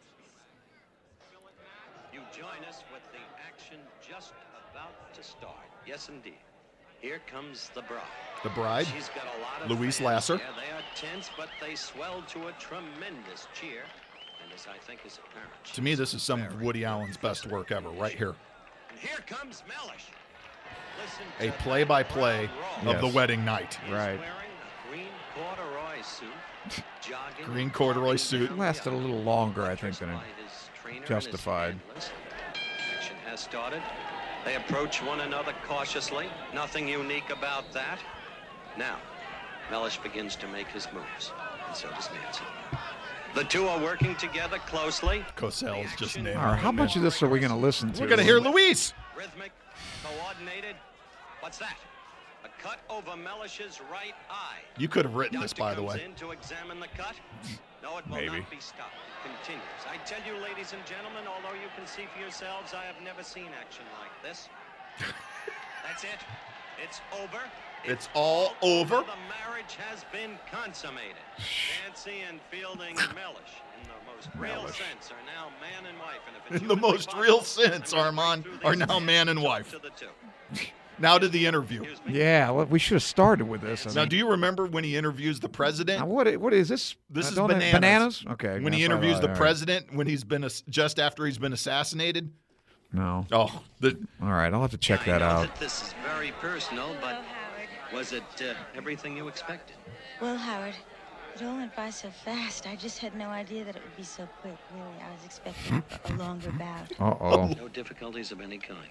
You join us with the action just about to start. Yes, indeed. Here comes the bride. The Bride. She's got a lot of Louise fans. Lasser. Yeah, they are tense, but they swell to a tremendous cheer. And as I think is apparent, To me, this is some of Woody Allen's best work ever, right here. and here comes Mellish. Listen A to that play-by-play crowd roar. of the Yes. wedding night. He's Right. wearing a green corduroy suit, jogging, Green corduroy suit. down Lasted the a little aisle. longer, I think, than it By his trainer and his justified. handlers. Action has started. They approach one another cautiously. Nothing unique about that. Now, Mellish begins to make his moves, and so does Nancy. The two are working together closely. Cosell's just The nailing All right, how it, much man. of this are we going to listen to? We're going to hear Louise. Rhythmic, coordinated. What's that? A cut over Mellish's right eye. You could have written this, Doctor by the comes way. in to examine the cut. No, it will Maybe. not be stopped. It continues. I tell you, ladies and gentlemen, although you can see for yourselves, I have never seen action like this. That's it. It's over. It's all over. The marriage has been consummated. Nancy and Fielding Mellish, in the most real Mellish. sense, are now man and wife. And if it's In the humanly most real possible, sense, I'm gonna Armand, break through are these now man and talk wife. to the two. Now to the interview. Excuse me. Yeah, well, we should have started with this. I Now, mean, do you remember when he interviews the president? now what, i- what is this? This Uh, is don't I- bananas. Bananas? Okay. When he that's all interviews right, the all right. president, when he's been ass- just after he's been assassinated. No. Oh, the, All right, I'll have to check I that know out. that this is very personal, but Hello, Howard. was it uh, everything you expected? Well, Howard, it all went by so fast. I just had no idea that it would be so quick, really. I was expecting a longer bout. Uh-oh. No difficulties of any kind.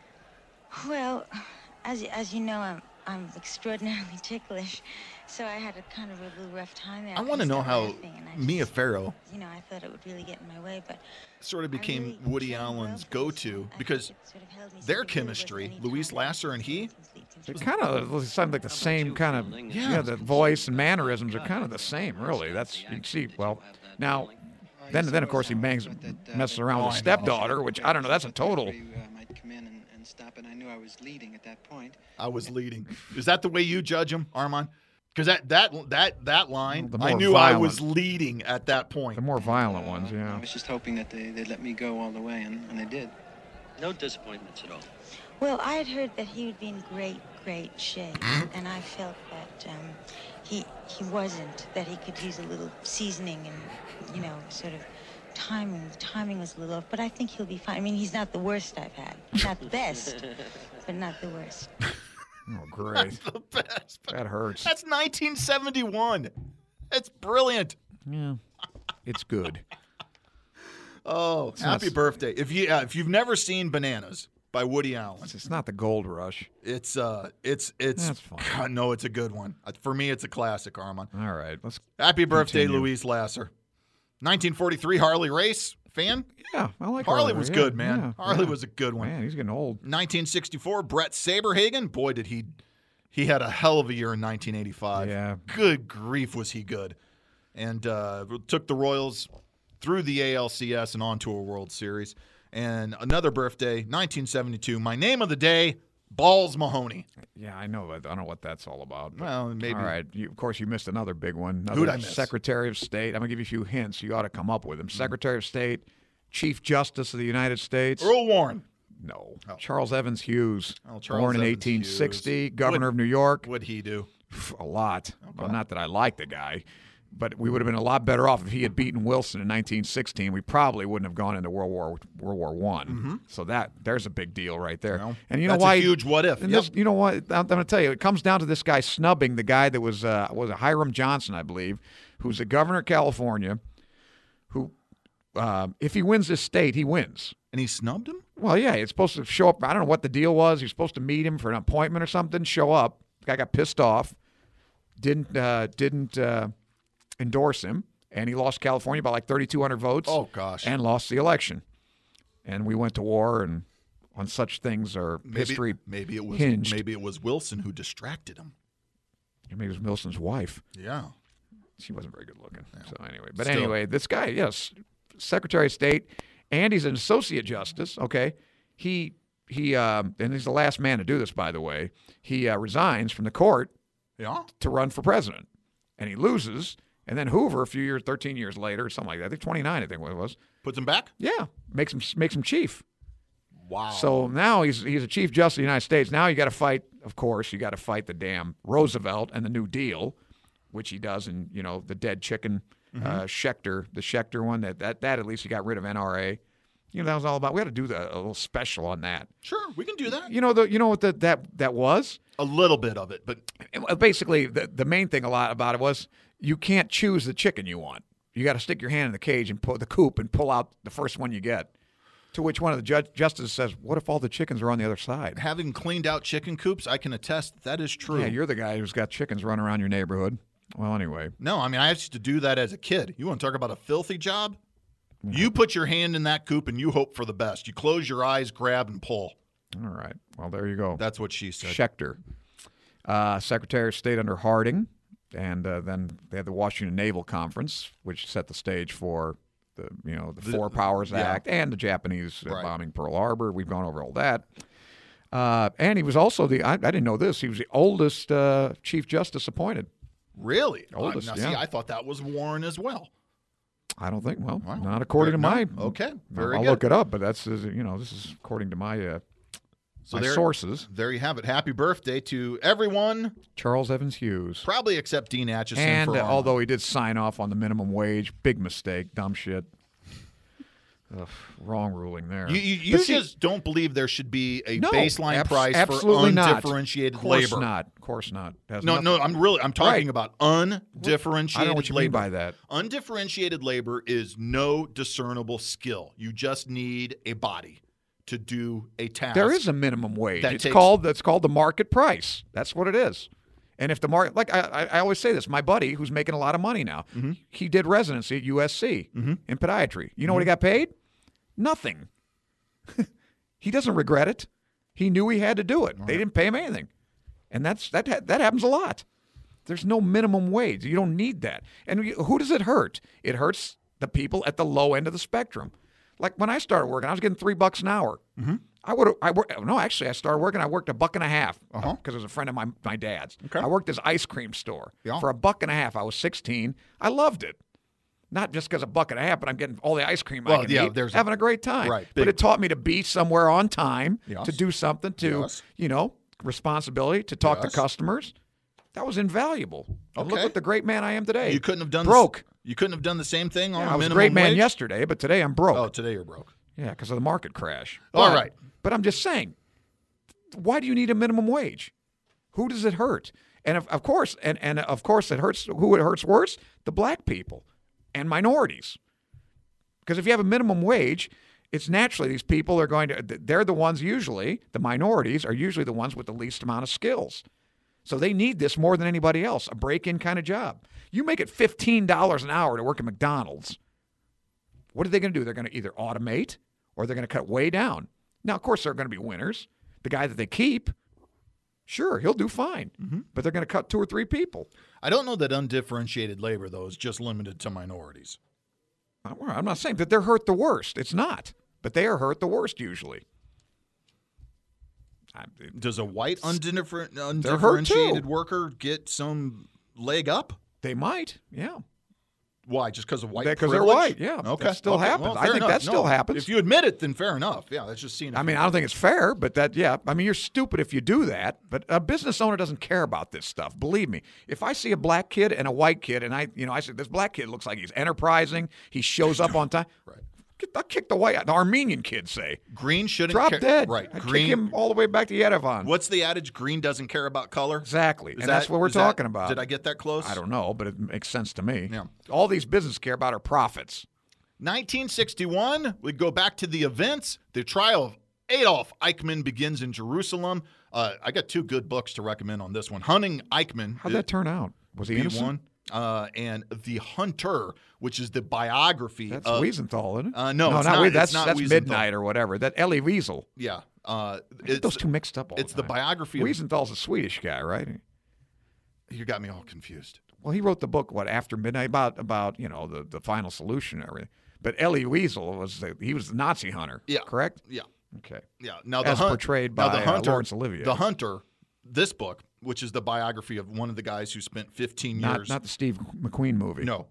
Well, as, as you know, I'm, I'm extraordinarily ticklish, so I had a kind of a little rough time there. I want to couldn't know stop how laughing, and I Mia just- Farrow You know, I thought it would really get in my way, but sort of I became really Woody trained well Allen's for this. go-to I because think it sort of held me so their there really wasn't chemistry, any Louise time Lasser and he, complete It confusion. kind of sounds like the same kind of, Yeah. yeah, the voice and mannerisms are kind of the same, really. That's, you can see, well, now, then, then of course, he bangs, messes around with his stepdaughter, which, I don't know, that's a total, Uh, might come in and, and stop it. I knew I was leading at that point. I was leading. Is that the way you judge him, Armand? Because that that that that line, The I more knew I violent. was leading at that point. the more violent ones, Uh, I yeah. was just hoping that they, they'd let me go all the way, and, and they did. No disappointments at all. Well, I had heard that he would be in great, great shape, and I felt that um, he he wasn't. That he could use a little seasoning and, you know, sort of timing. The timing was a little off, but I think he'll be fine. I mean, he's not the worst I've had. Not the best, but not the worst. Oh, great. The best. That hurts. That's nineteen seventy-one. That's brilliant. Yeah, it's good. Oh, It's happy not- birthday. If you uh, if you've never seen Bananas by Woody Allen, It's, it's not the gold rush. it's uh it's it's That's fine. God, no, it's a good one. Uh, For me, it's a classic, Armand. All right, let's. Happy birthday, Continue. Louise Lasser. nineteen forty-three Harley race fan. Yeah, I like Harley Harley. was Yeah, good, man. yeah, Harley yeah. was a good one. Man, he's getting old. nineteen sixty-four Brett Saberhagen. Boy, did he he had a hell of a year in nineteen eighty-five. Yeah. Good grief, was he good. And uh, took the Royals through the A L C S and on to a World Series. And another birthday, nineteen seventy-two. My name of the day, Balls Mahoney. Yeah, I know. I don't know what that's all about. but- Well, maybe. All right. You, of course, you missed another big one. Another Who'd I miss? Secretary of State. I'm going to give you a few hints. You ought to come up with them. Mm-hmm. Secretary of State, Chief Justice of the United States. Earl Warren. No. Oh. Charles Evans Hughes. Oh, Charles born in Evans eighteen sixty. Hughes. Governor What- of New York. What'd he do? A lot. Well, not that I like the guy, but we would have been a lot better off if he had beaten Wilson in nineteen sixteen. We probably wouldn't have gone into World War World War One. So that there's a big deal right there. Well, and you know that's why? a huge what if. And Yep. this, you know what? I'm, I'm going to tell you, it comes down to this guy snubbing the guy that was uh, was a Hiram Johnson, I believe, who's the governor of California. Who, uh, if he wins this state, he wins. And he snubbed him? Well, yeah, he's supposed to show up. I don't know what the deal was. He's supposed to meet him for an appointment or something. Show up. The guy got pissed off. Didn't uh, didn't uh, endorse him, and he lost California by like thirty-two hundred votes. Oh, gosh. And lost the election. And we went to war, and on such things are Maybe, history maybe it was hinged. maybe it was Wilson who distracted him. Maybe it was Wilson's wife. Yeah. She wasn't very good looking. So anyway, but Still. anyway, this guy, yes, Secretary of State, and he's an associate justice. Okay, he he um, and he's the last man to do this, by the way. He uh, resigns from the court Yeah. to run for president, and he loses. And then Hoover, a few years, thirteen years later, or something like that. I think twenty-nine. I think what it was. Puts him back? Yeah, makes him makes him chief. Wow. So now he's he's a chief justice of the United States. Now you got to fight. Of course, you got to fight the damn Roosevelt and the New Deal, which he does, and you know the dead chicken uh, Schechter, the Schechter one. That that that at least he got rid of N R A. You know that was all about. We had to do the, a little special on that. Sure, we can do that. You know the you know what the, that that was. A little bit of it, but It- basically the the main thing a lot about it was you can't choose the chicken you want. You got to stick your hand in the cage and pull the coop and pull out the first one you get. To which one of the judge, justices says, "What if all the chickens are on the other side?" having cleaned out chicken coops, I can attest that, that is true. Yeah, you're the guy who's got chickens running around your neighborhood. Well, anyway, No, I mean, I used to do that as a kid. You want to talk about a filthy job? You put your hand in that coop and you hope for the best. You close your eyes, grab, and pull. all right. Well, there you go. That's what she said. Schechter, uh, Secretary of State under Harding, and uh, then they had the Washington Naval Conference, which set the stage for the you know the, The- Four Powers yeah. Act and the Japanese uh, Right. bombing Pearl Harbor. We've gone over all that. Uh, and he was also the I, I didn't know this. He was the oldest uh, Chief Justice appointed. Really? Oldest, Uh, now, yeah. see, I thought that was Warren as well. I don't think. Well, Wow. not according to No, my. okay. Very I'll good. look it up, but that's uh, you know this is according to my uh, So my there, sources. there you have it. Happy birthday to everyone, Charles Evans Hughes. probably except Dean Acheson. And for uh, Armand. although he did sign off on the minimum wage, big mistake, dumb shit. Ugh, wrong ruling there. You, you, you But see- just don't believe there should be a No, baseline abs- price for absolutely not. undifferentiated Of course labor. not. Of course not. Has No, nothing- no, I'm really I'm talking Right. about undifferentiated I don't know what you mean labor. by that. Undifferentiated labor is no discernible skill. You just need a body to do a task. There is a minimum wage. That It's takes- called that's called the market price. That's what it is. And if the market, like I, I I always say this, my buddy who's making a lot of money now, Mm-hmm. he did residency at U S C in podiatry. You know what he got paid? Nothing. He doesn't regret it. He knew he had to do it. They didn't pay him anything, and that's that. ha- That happens a lot. There's no minimum wage. You don't need that. And you- who does it hurt? It hurts the people at the low end of the spectrum. Like when I started working, I was getting three bucks an hour. Mm-hmm. I would. I work. No, actually, I started working. I worked a buck and a half because Uh-huh. it was a friend of my my dad's. Okay. I worked this ice cream store Yeah. for a buck and a half. I was sixteen. I loved it. Not just because a buck and a half, but I'm getting all the ice cream I Well, can yeah, eat, there's a- having a great time. right, But big- it taught me to be somewhere on time, Yes. to do something, to Yes. you know, responsibility, to talk Yes. to customers. That was invaluable. And look Okay. what the great man I am today. You couldn't have done broke. This, you couldn't have done the same thing on Yeah, a I was a minimum great man wage? yesterday, but today I'm broke. Oh, today you're broke. Yeah, because of the market crash. All But- right. But I'm just saying, why do you need a minimum wage? Who does it hurt? And of, of course, and, and of course, it hurts. Who it hurts worse? The black people and minorities. Because if you have a minimum wage, it's naturally these people are going to. They're the ones usually. The minorities are usually the ones with the least amount of skills. So they need this more than anybody else. A break-in kind of job. You make it fifteen dollars an hour to work at McDonald's. What are they going to do? They're going to either automate or they're going to cut way down. Now, of course, there are going to be winners. The guy that they keep, sure, he'll do fine. Mm-hmm. But they're going to cut two or three people. I don't know that undifferentiated labor, though, is just limited to minorities. I'm not saying that they're hurt the worst. It's not. But they are hurt the worst usually. Does a white undiffer- undifferentiated worker get some leg up? They might, yeah. Why? Just because of white Because privilege? they're white, yeah. Okay. That still okay. happens. Well, I think enough. that still no. happens. If you admit it, then fair enough. Yeah, that's just seeing it. I mean, I don't think it's fair, but that, yeah. I mean, you're stupid if you do that. But a business owner doesn't care about this stuff. Believe me. If I see a black kid and a white kid, and I, you know, I say, this black kid looks like he's enterprising, he shows up on time. Right. I'll kick the white, the Armenian kids say. Green shouldn't Drop care. dead. Right. I Green. kick him all the way back to Yerevan. What's the adage? Green doesn't care about color? Exactly. Is and that, that's what we're is talking that, about. Did I get that close? I don't know, but it makes sense to me. Yeah. All these businesses care about are profits. nineteen sixty-one, we go back to the events. The trial of Adolf Eichmann begins in Jerusalem. Uh, I got two good books to recommend on this one. Hunting Eichmann. How'd that turn out? Was he innocent? One, uh, and The Hunter, which is the biography That's of Wiesenthal, isn't it? Uh, no, no, it's not, not, Wie- it's that's not that's Wiesenthal. Midnight or whatever. That Elie Wiesel. Yeah, uh, I get it's those two mixed up all It's the the time. biography of. Wiesenthal's a Swedish guy, right? You got me all confused. Well, he wrote the book what After Midnight about about you know the, the final solution and everything. But Elie Wiesel was the, he was the Nazi hunter. Yeah, correct. Yeah, okay. yeah. Now the As hunt, portrayed now by the hunter, uh, Laurence Olivier. The Hunter, this book, which is the biography of one of the guys who spent fifteen Not years. not the Steve McQueen movie. No,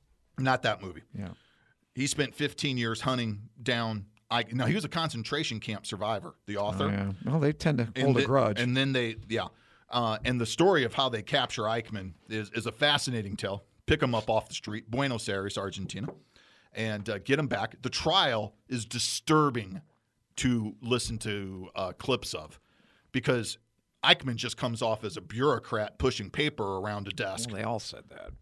not that movie. Yeah. He spent fifteen years hunting down. I, now he was a concentration camp survivor. The author. Oh, yeah. Well, they tend to And hold the- a grudge. And then they, yeah. Uh, and the story of how they capture Eichmann is, is a fascinating tale. Pick him up off the street, Buenos Aires, Argentina, and uh, get him back. The trial is disturbing to listen to uh, clips of because Eichmann just comes off as a bureaucrat pushing paper around a desk. Well, they all said that.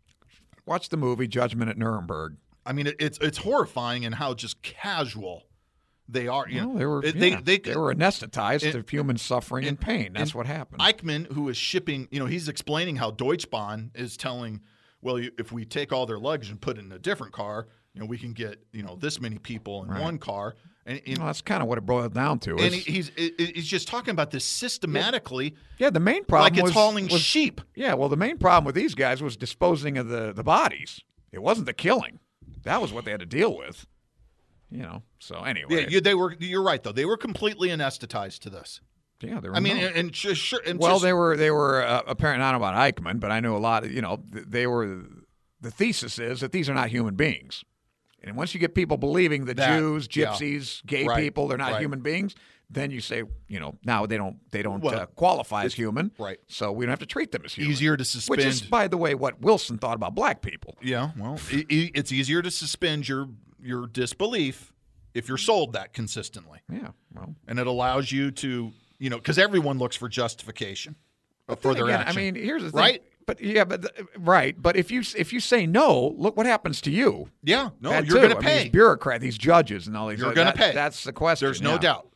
Watch the movie Judgment at Nuremberg. I mean, it, it's it's horrifying in how just casual they are. You Well, know, they were It- yeah, they, they were anesthetized and- to human suffering and, pain. That's and what happened. Eichmann, who is shipping, you know, he's explaining how Deutsche Bahn is telling, well, you, if we take all their luggage and put it in a different car, you know, we can get, you know, this many people in Right. one car. And, and, well, that's kind of what it boiled down to. and is- he, he's he's just talking about this systematically, yeah, the main problem like it's was, hauling was- sheep. Yeah, well, the main problem with these guys was disposing of the, the bodies. It wasn't the killing. That was what they had to deal with. You know. So anyway. Yeah, you, they were. You're right, though. They were completely anesthetized to this. Yeah, they were. I mean, no. and, and just sure. And well, just, they were they were uh, apparently not about Eichmann, but I knew a lot of, you know, th- they were, the thesis is that these are not human beings. And once you get people believing that, That, Jews, yeah. gypsies, gay Right, people, they're not right. human beings, then you say, you know, now they don't they don't Well, uh, qualify as human. right. So we don't have to treat them as human. easier to suspend. Which is, by the way, what Wilson thought about black people. Yeah, well, i- i- it's easier to suspend your your disbelief if you're sold that consistently. Yeah, well. And it allows you to, you know, because everyone looks for justification for Then their again, action. I mean, here's the thing. Right? But yeah, but th- right. But if you if you say no, look what happens to you. Yeah, no, That you're too. going to I mean, pay. these bureaucrats, these judges, and all these. You're uh, going to that- pay. That's the question. There's no yeah. doubt.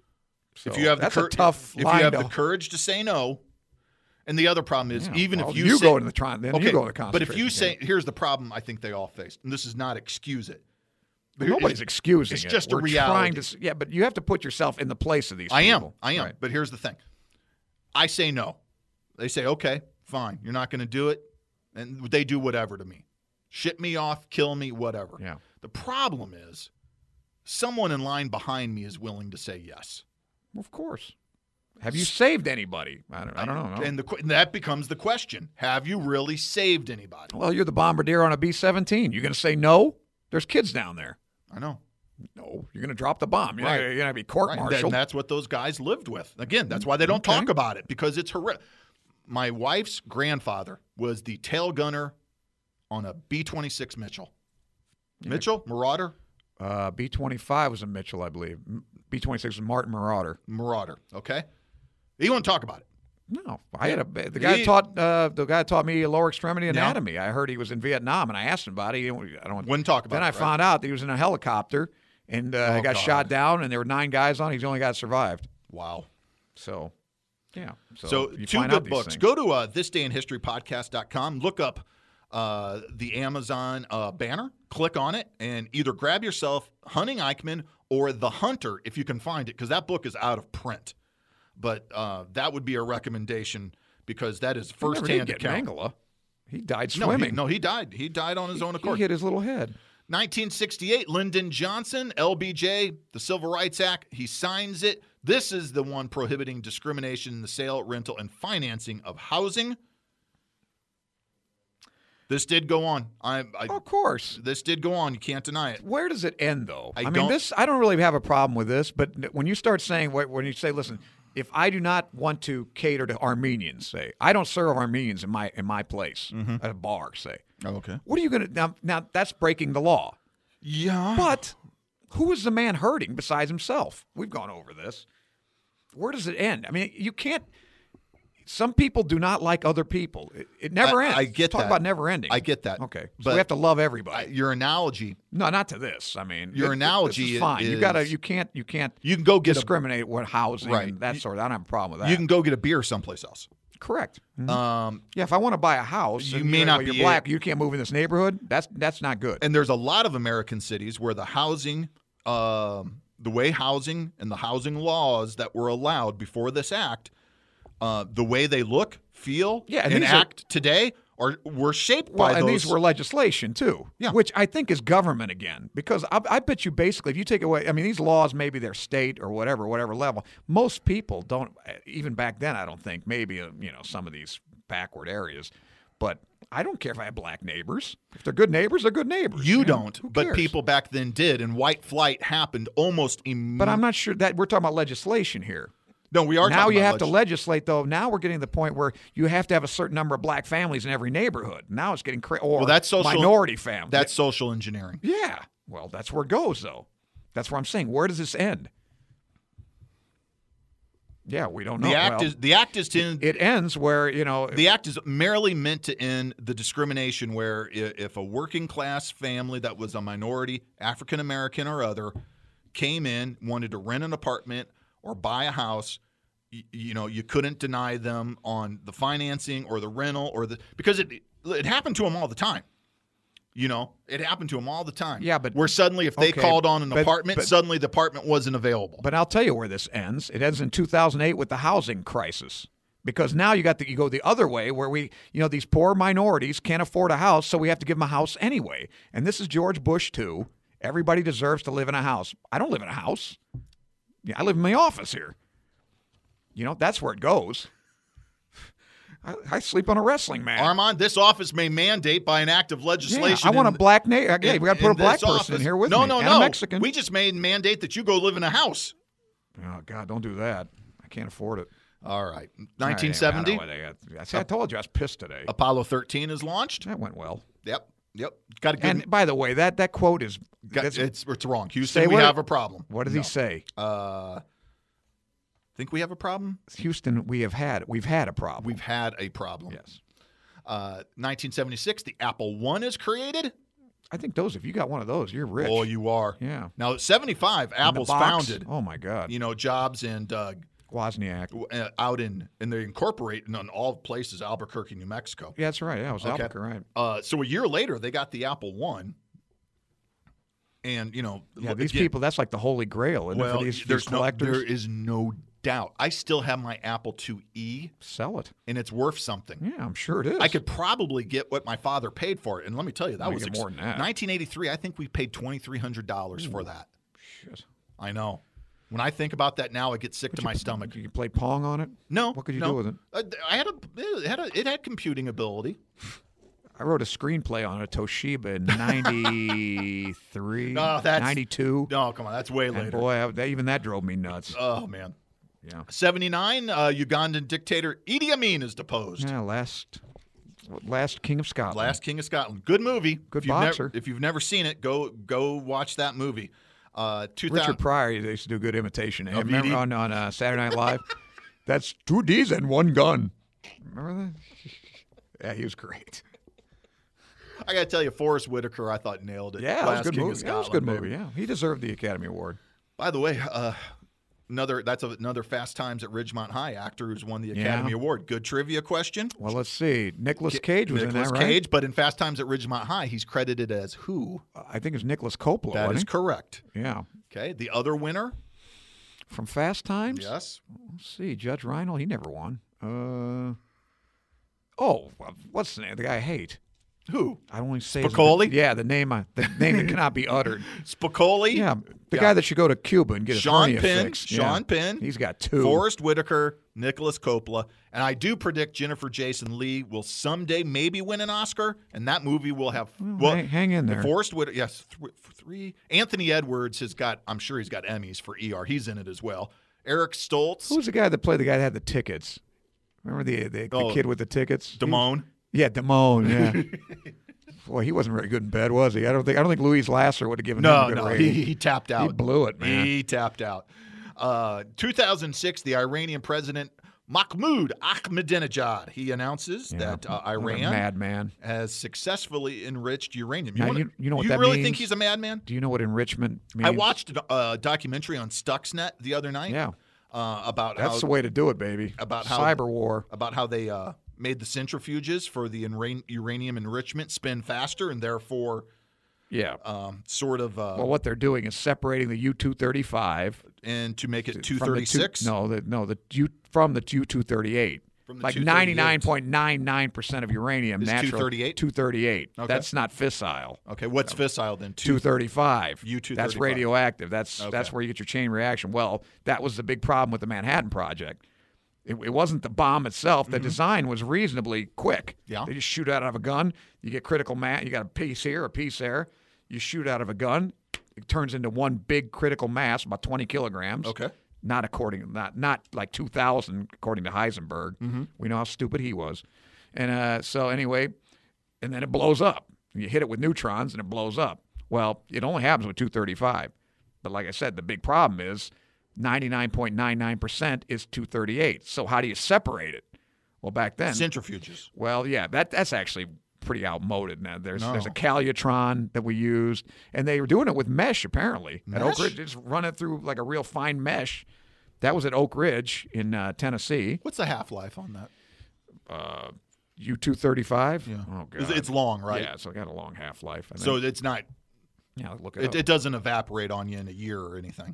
So if you have the that's cour- a tough if line you have to, the courage to say no, and the other problem is Yeah, even well, if you, you say, go to the tri- then you okay, go to the but if you concentration say, camp. here's the problem I think they all faced, and this is not excuse it. Well, nobody's It's- excusing it's it. just a We're reality. Trying to, s- yeah, but you have to put yourself in the place of these I am, people. I am. Right. But here's the thing: I say no. They say, okay, fine, you're not going to do it, and they do whatever to me, ship me off, kill me, whatever. Yeah. The problem is, someone in line behind me is willing to say yes. Well, of course. Have you saved anybody? I don't, I don't know. no. And the, que- that becomes the question: have you really saved anybody? Well, you're the bombardier on a B seventeen. You're going to say no? There's kids down there. I know. No, you're going to drop the bomb. You're Right. not going to be Right. court-martialed. And that's what those guys lived with. Again, that's why they don't Okay. talk about it, because it's horrific. My wife's grandfather was the tail gunner on a B twenty-six Mitchell. Mitchell? Marauder? Uh, B twenty-five was a Mitchell, I believe. M- B twenty-six was Martin Marauder. Marauder, okay? He won't talk about it. No, I had a the guy He- taught uh, the guy taught me lower extremity anatomy. I heard he was in Vietnam, and I asked him about it. He, I don't Wouldn't talk about Then it, I right? found out that he was in a helicopter and uh, Oh, got God. shot down, and there were nine guys on. He's the only guy that survived. Wow. So, yeah. So, So, you two find out good these books. things. Go to uh, this day in history podcast dot com. Look up uh, the Amazon uh, banner. Click on it and either grab yourself Hunting Eichmann or The Hunter if you can find it, because that book is out of print. But uh, that would be a recommendation because that is He never did firsthand get account. Mangala. He died No, swimming. he, no, he died. He died on his own He accord. hit his little head. nineteen sixty-eight, Lyndon Johnson, L B J, the Civil Rights Act. He signs it. This is the one prohibiting discrimination in the sale, rental, and financing of housing. This did go on. I, I Of course. This did go on. You can't deny it. Where does it end, though? I mean, don't- this I don't really have a problem with this, but when you start saying, when you say, listen, if I do not want to cater to Armenians, say, I don't serve Armenians in my in my place at a bar, say, Oh, okay. what are you going to now? Now that's breaking the law. Yeah. But who is the man hurting besides himself? We've gone over this. Where does it end? I mean, you can't. Some people do not like other people. It, it never I- ends. I get Talk that. about never ending. I get that. Okay, so But we have to love everybody. I- your analogy, no, not to this. I mean, Your it- it- analogy this is fine. you is- gotta. You can't. You can't. you can go get a, discriminate what housing Right. and that You- sort of. I don't have a problem with that. you can go get a beer someplace else. correct. Mhm. Um, yeah, if I want to buy a house, you and may you're, not well, you're be black. You can't move in this neighborhood. That's that's not good. and there's a lot of American cities where the housing, um, the way housing and the housing laws that were allowed before this act, uh, the way they look, feel, Yeah, and and, these are- act today are were shaped Well, by and those. these were legislation too, Yeah. which I think is government again. Because I, I bet you basically, if you take away, I mean, these laws, maybe they're state or whatever, whatever level. Most people don't, even back then, I don't think, maybe uh, you know some of these backward areas, but I don't care if I have black neighbors. If they're good neighbors, they're good neighbors. you know? don't, Who but cares? people back then did, and white flight happened almost immediately. But I'm not sure that we're talking about legislation here. No, we are Now talking you about have to legis- legislate, though. Now we're getting to the point where you have to have a certain number of black families in every neighborhood. Now it's getting crazy. Or Well, that's social- minority families. That's social engineering. Yeah. Well, that's where it goes, though. That's where I'm saying. Where does this end? Yeah, we don't know. The act Well, is the act is to it ends where, you know, The act is merely meant to end the discrimination where i- if a working class family that was a minority, African American or other, came in, wanted to rent an apartment or buy a house, you, you know, you couldn't deny them on the financing or the rental or the because it it happened to them all the time. You know, it happened to them all the time. Yeah, but- where suddenly if they okay, called on an but- apartment, but- suddenly the apartment wasn't available. but I'll tell you where this ends. It ends in two thousand eight with the housing crisis. Because now you got the, you go the other way where we, you know, these poor minorities can't afford a house, so we have to give them a house anyway. And this is George Bush too. Everybody deserves to live in a house. I don't live in a house. Yeah, I live in my office here. You know, that's where it goes. I, I sleep on a wrestling mat. Armand, this office may mandate by an act of Yeah, legislation. I want a in- black neighbor. Yeah, in- we got to put a in black this person in office. here with no, me. No, and no, a Mexican. We just made mandate that you go live in a house. Oh God, don't do that. I can't afford it. All right. All right, nineteen seventy, anyway, I, don't know what I, I, see, I told you I was pissed today. Apollo thirteen is launched. That went well. Yep. Yep. Got a good. And by the way, that that quote is got, that's- it's it's wrong. Say Houston, we what- have a problem. what does No. he say? Uh, think we have a problem? Houston, we have had we've had a problem. We've had a problem. yes. Uh, nineteen seventy-six, the Apple One is created. I think those. If you got one of those, you're rich. Oh, you are. Yeah. Now, at seventy-five, In the Apple's box. founded. Oh my God. You know, Jobs and uh, Wozniak. uh, out in, and they incorporate in all places, Albuquerque, New Mexico. Yeah, that's right. Yeah, it was Okay. Albuquerque, right? Uh, so a year later, they got the Apple One, and you know, Yeah, look, these again, people. That's like the holy grail, isn't it, Well, for these, there's these no, collectors? there is no doubt. I still have my Apple two E, Sell it. and it's worth something. Yeah, I'm sure it is. I could probably get what my father paid for it, and let me tell you, that Oh, you was get ex- more than that. nineteen eighty-three. I think we paid twenty-three hundred dollars for that. Shit. I know. When I think about that now, I get sick to my stomach. You play Pong on it? No, What could you no. do with it? Uh, I had a, it had a, it had computing ability. I wrote a screenplay on a Toshiba in ninety-three, No, that's- ninety-two. No, come on, that's way And later. boy, I, that, even that drove me nuts. Oh man. Yeah. seventy-nine, uh, Ugandan dictator Idi Amin is deposed. Yeah, last last king of Scotland. Last King of Scotland. Good movie. Good if you've boxer. Never, if you've never seen it, go go watch that movie. Uh, two Richard thousand Pryor, they used to do a good imitation. Of Remember Edie? on, on uh, Saturday Night Live? That's two D's and one gun. Remember that? Yeah, he was great. I got to tell you, Forrest Whitaker, I thought nailed it. Yeah, that was a good King of movie. That was a good Scotland, movie. baby. Yeah, he deserved the Academy Award. By the way, uh, another that's a, another Fast Times at Ridgemont High actor who's won the Academy Yeah. Award. Good trivia question. Well, let's see. Nicolas Cage was Nicolas in that, right? Cage, but in Fast Times at Ridgemont High, he's credited as who? I think it's Nicholas Coppola. That wasn't is he? correct. Yeah. Okay, the other winner. From Fast Times? Yes. Let's see. Judge Reinhold, he never won. Uh, oh, what's the name? The guy I hate. Who? I only say his- Spicoli? Yeah, the name I, the name that cannot be uttered. Spicoli. Yeah, the Yeah. guy that should go to Cuba and get his Sean hernia Penn. fixed. Sean Yeah. Penn. He's got two. Forrest Whitaker, Nicholas Coppola, and I do predict Jennifer Jason Leigh will someday maybe win an Oscar, and that movie will have well, hang- hang in there. Forrest Whitaker, yes, th- three. Anthony Edwards has got. I'm sure he's got Emmys for E R. He's in it as well. Eric Stoltz, Who's the guy that played the guy that had the tickets? Remember the the, the Oh, kid with the tickets? Damone. Yeah, Damone. Yeah. Boy, he wasn't very good in bed, was he? I don't think. I don't think Louise Lasser would have given him No, a good no, rating. he, he tapped out. He blew it, man. He tapped out. Uh, two thousand six, the Iranian president Mahmoud Ahmadinejad he announces Yeah, that uh, what a Iran madman. has successfully enriched uranium. Now, wanna- you- you know what you that really means? think he's a madman? Do you know what enrichment means? I watched a documentary on Stuxnet the other night. Yeah. Uh, about That's how the way to do it, baby. about how cyber war. about how they uh, made the centrifuges for the enra- uranium enrichment spin faster and therefore Yeah. um, sort of uh, Well, what they're doing is separating the U two thirty-five and to make it two from the thirty-six. two- No, the no the U from the U two thirty-eight. From the Like two thirty-eight. ninety-nine point nine nine percent of uranium Is natural two thirty-eight? two thirty-eight. Okay. That's not fissile. Okay, what's fissile then? two thirty-five. U two That's thirty-five. radioactive. That's Okay. that's where you get your chain reaction. Well, that was the big problem with the Manhattan Project. It, it wasn't the bomb itself. The design was reasonably quick. Mm-hmm. Yeah. They just shoot out of a gun. You get critical mass. You got a piece here, a piece there. You shoot out of a gun. It turns into one big critical mass, about twenty kilograms. Okay. Not according, not not like two thousand according to Heisenberg. Mm-hmm. We know how stupid he was. And uh, so anyway, and then it blows up. You hit it with neutrons and it blows up. Well, it only happens with two thirty-five. But like I said, the big problem is ninety-nine point nine nine percent is two thirty-eight. So how do you separate it? Well, back then, Centrifuges. well, yeah, that that's actually pretty outmoded now. There's No. there's a Calutron that we used, and they were doing it with mesh apparently at Oak Mesh? Ridge. Just run it through like a real fine mesh. That was at Oak Ridge in uh, Tennessee. What's the half life on that? Uh, U two thirty-five. Yeah. Oh god, It's- it's long, right? Yeah, so it got a long half life. So it's not. yeah, look it, It, up. it doesn't evaporate on you in a year or anything.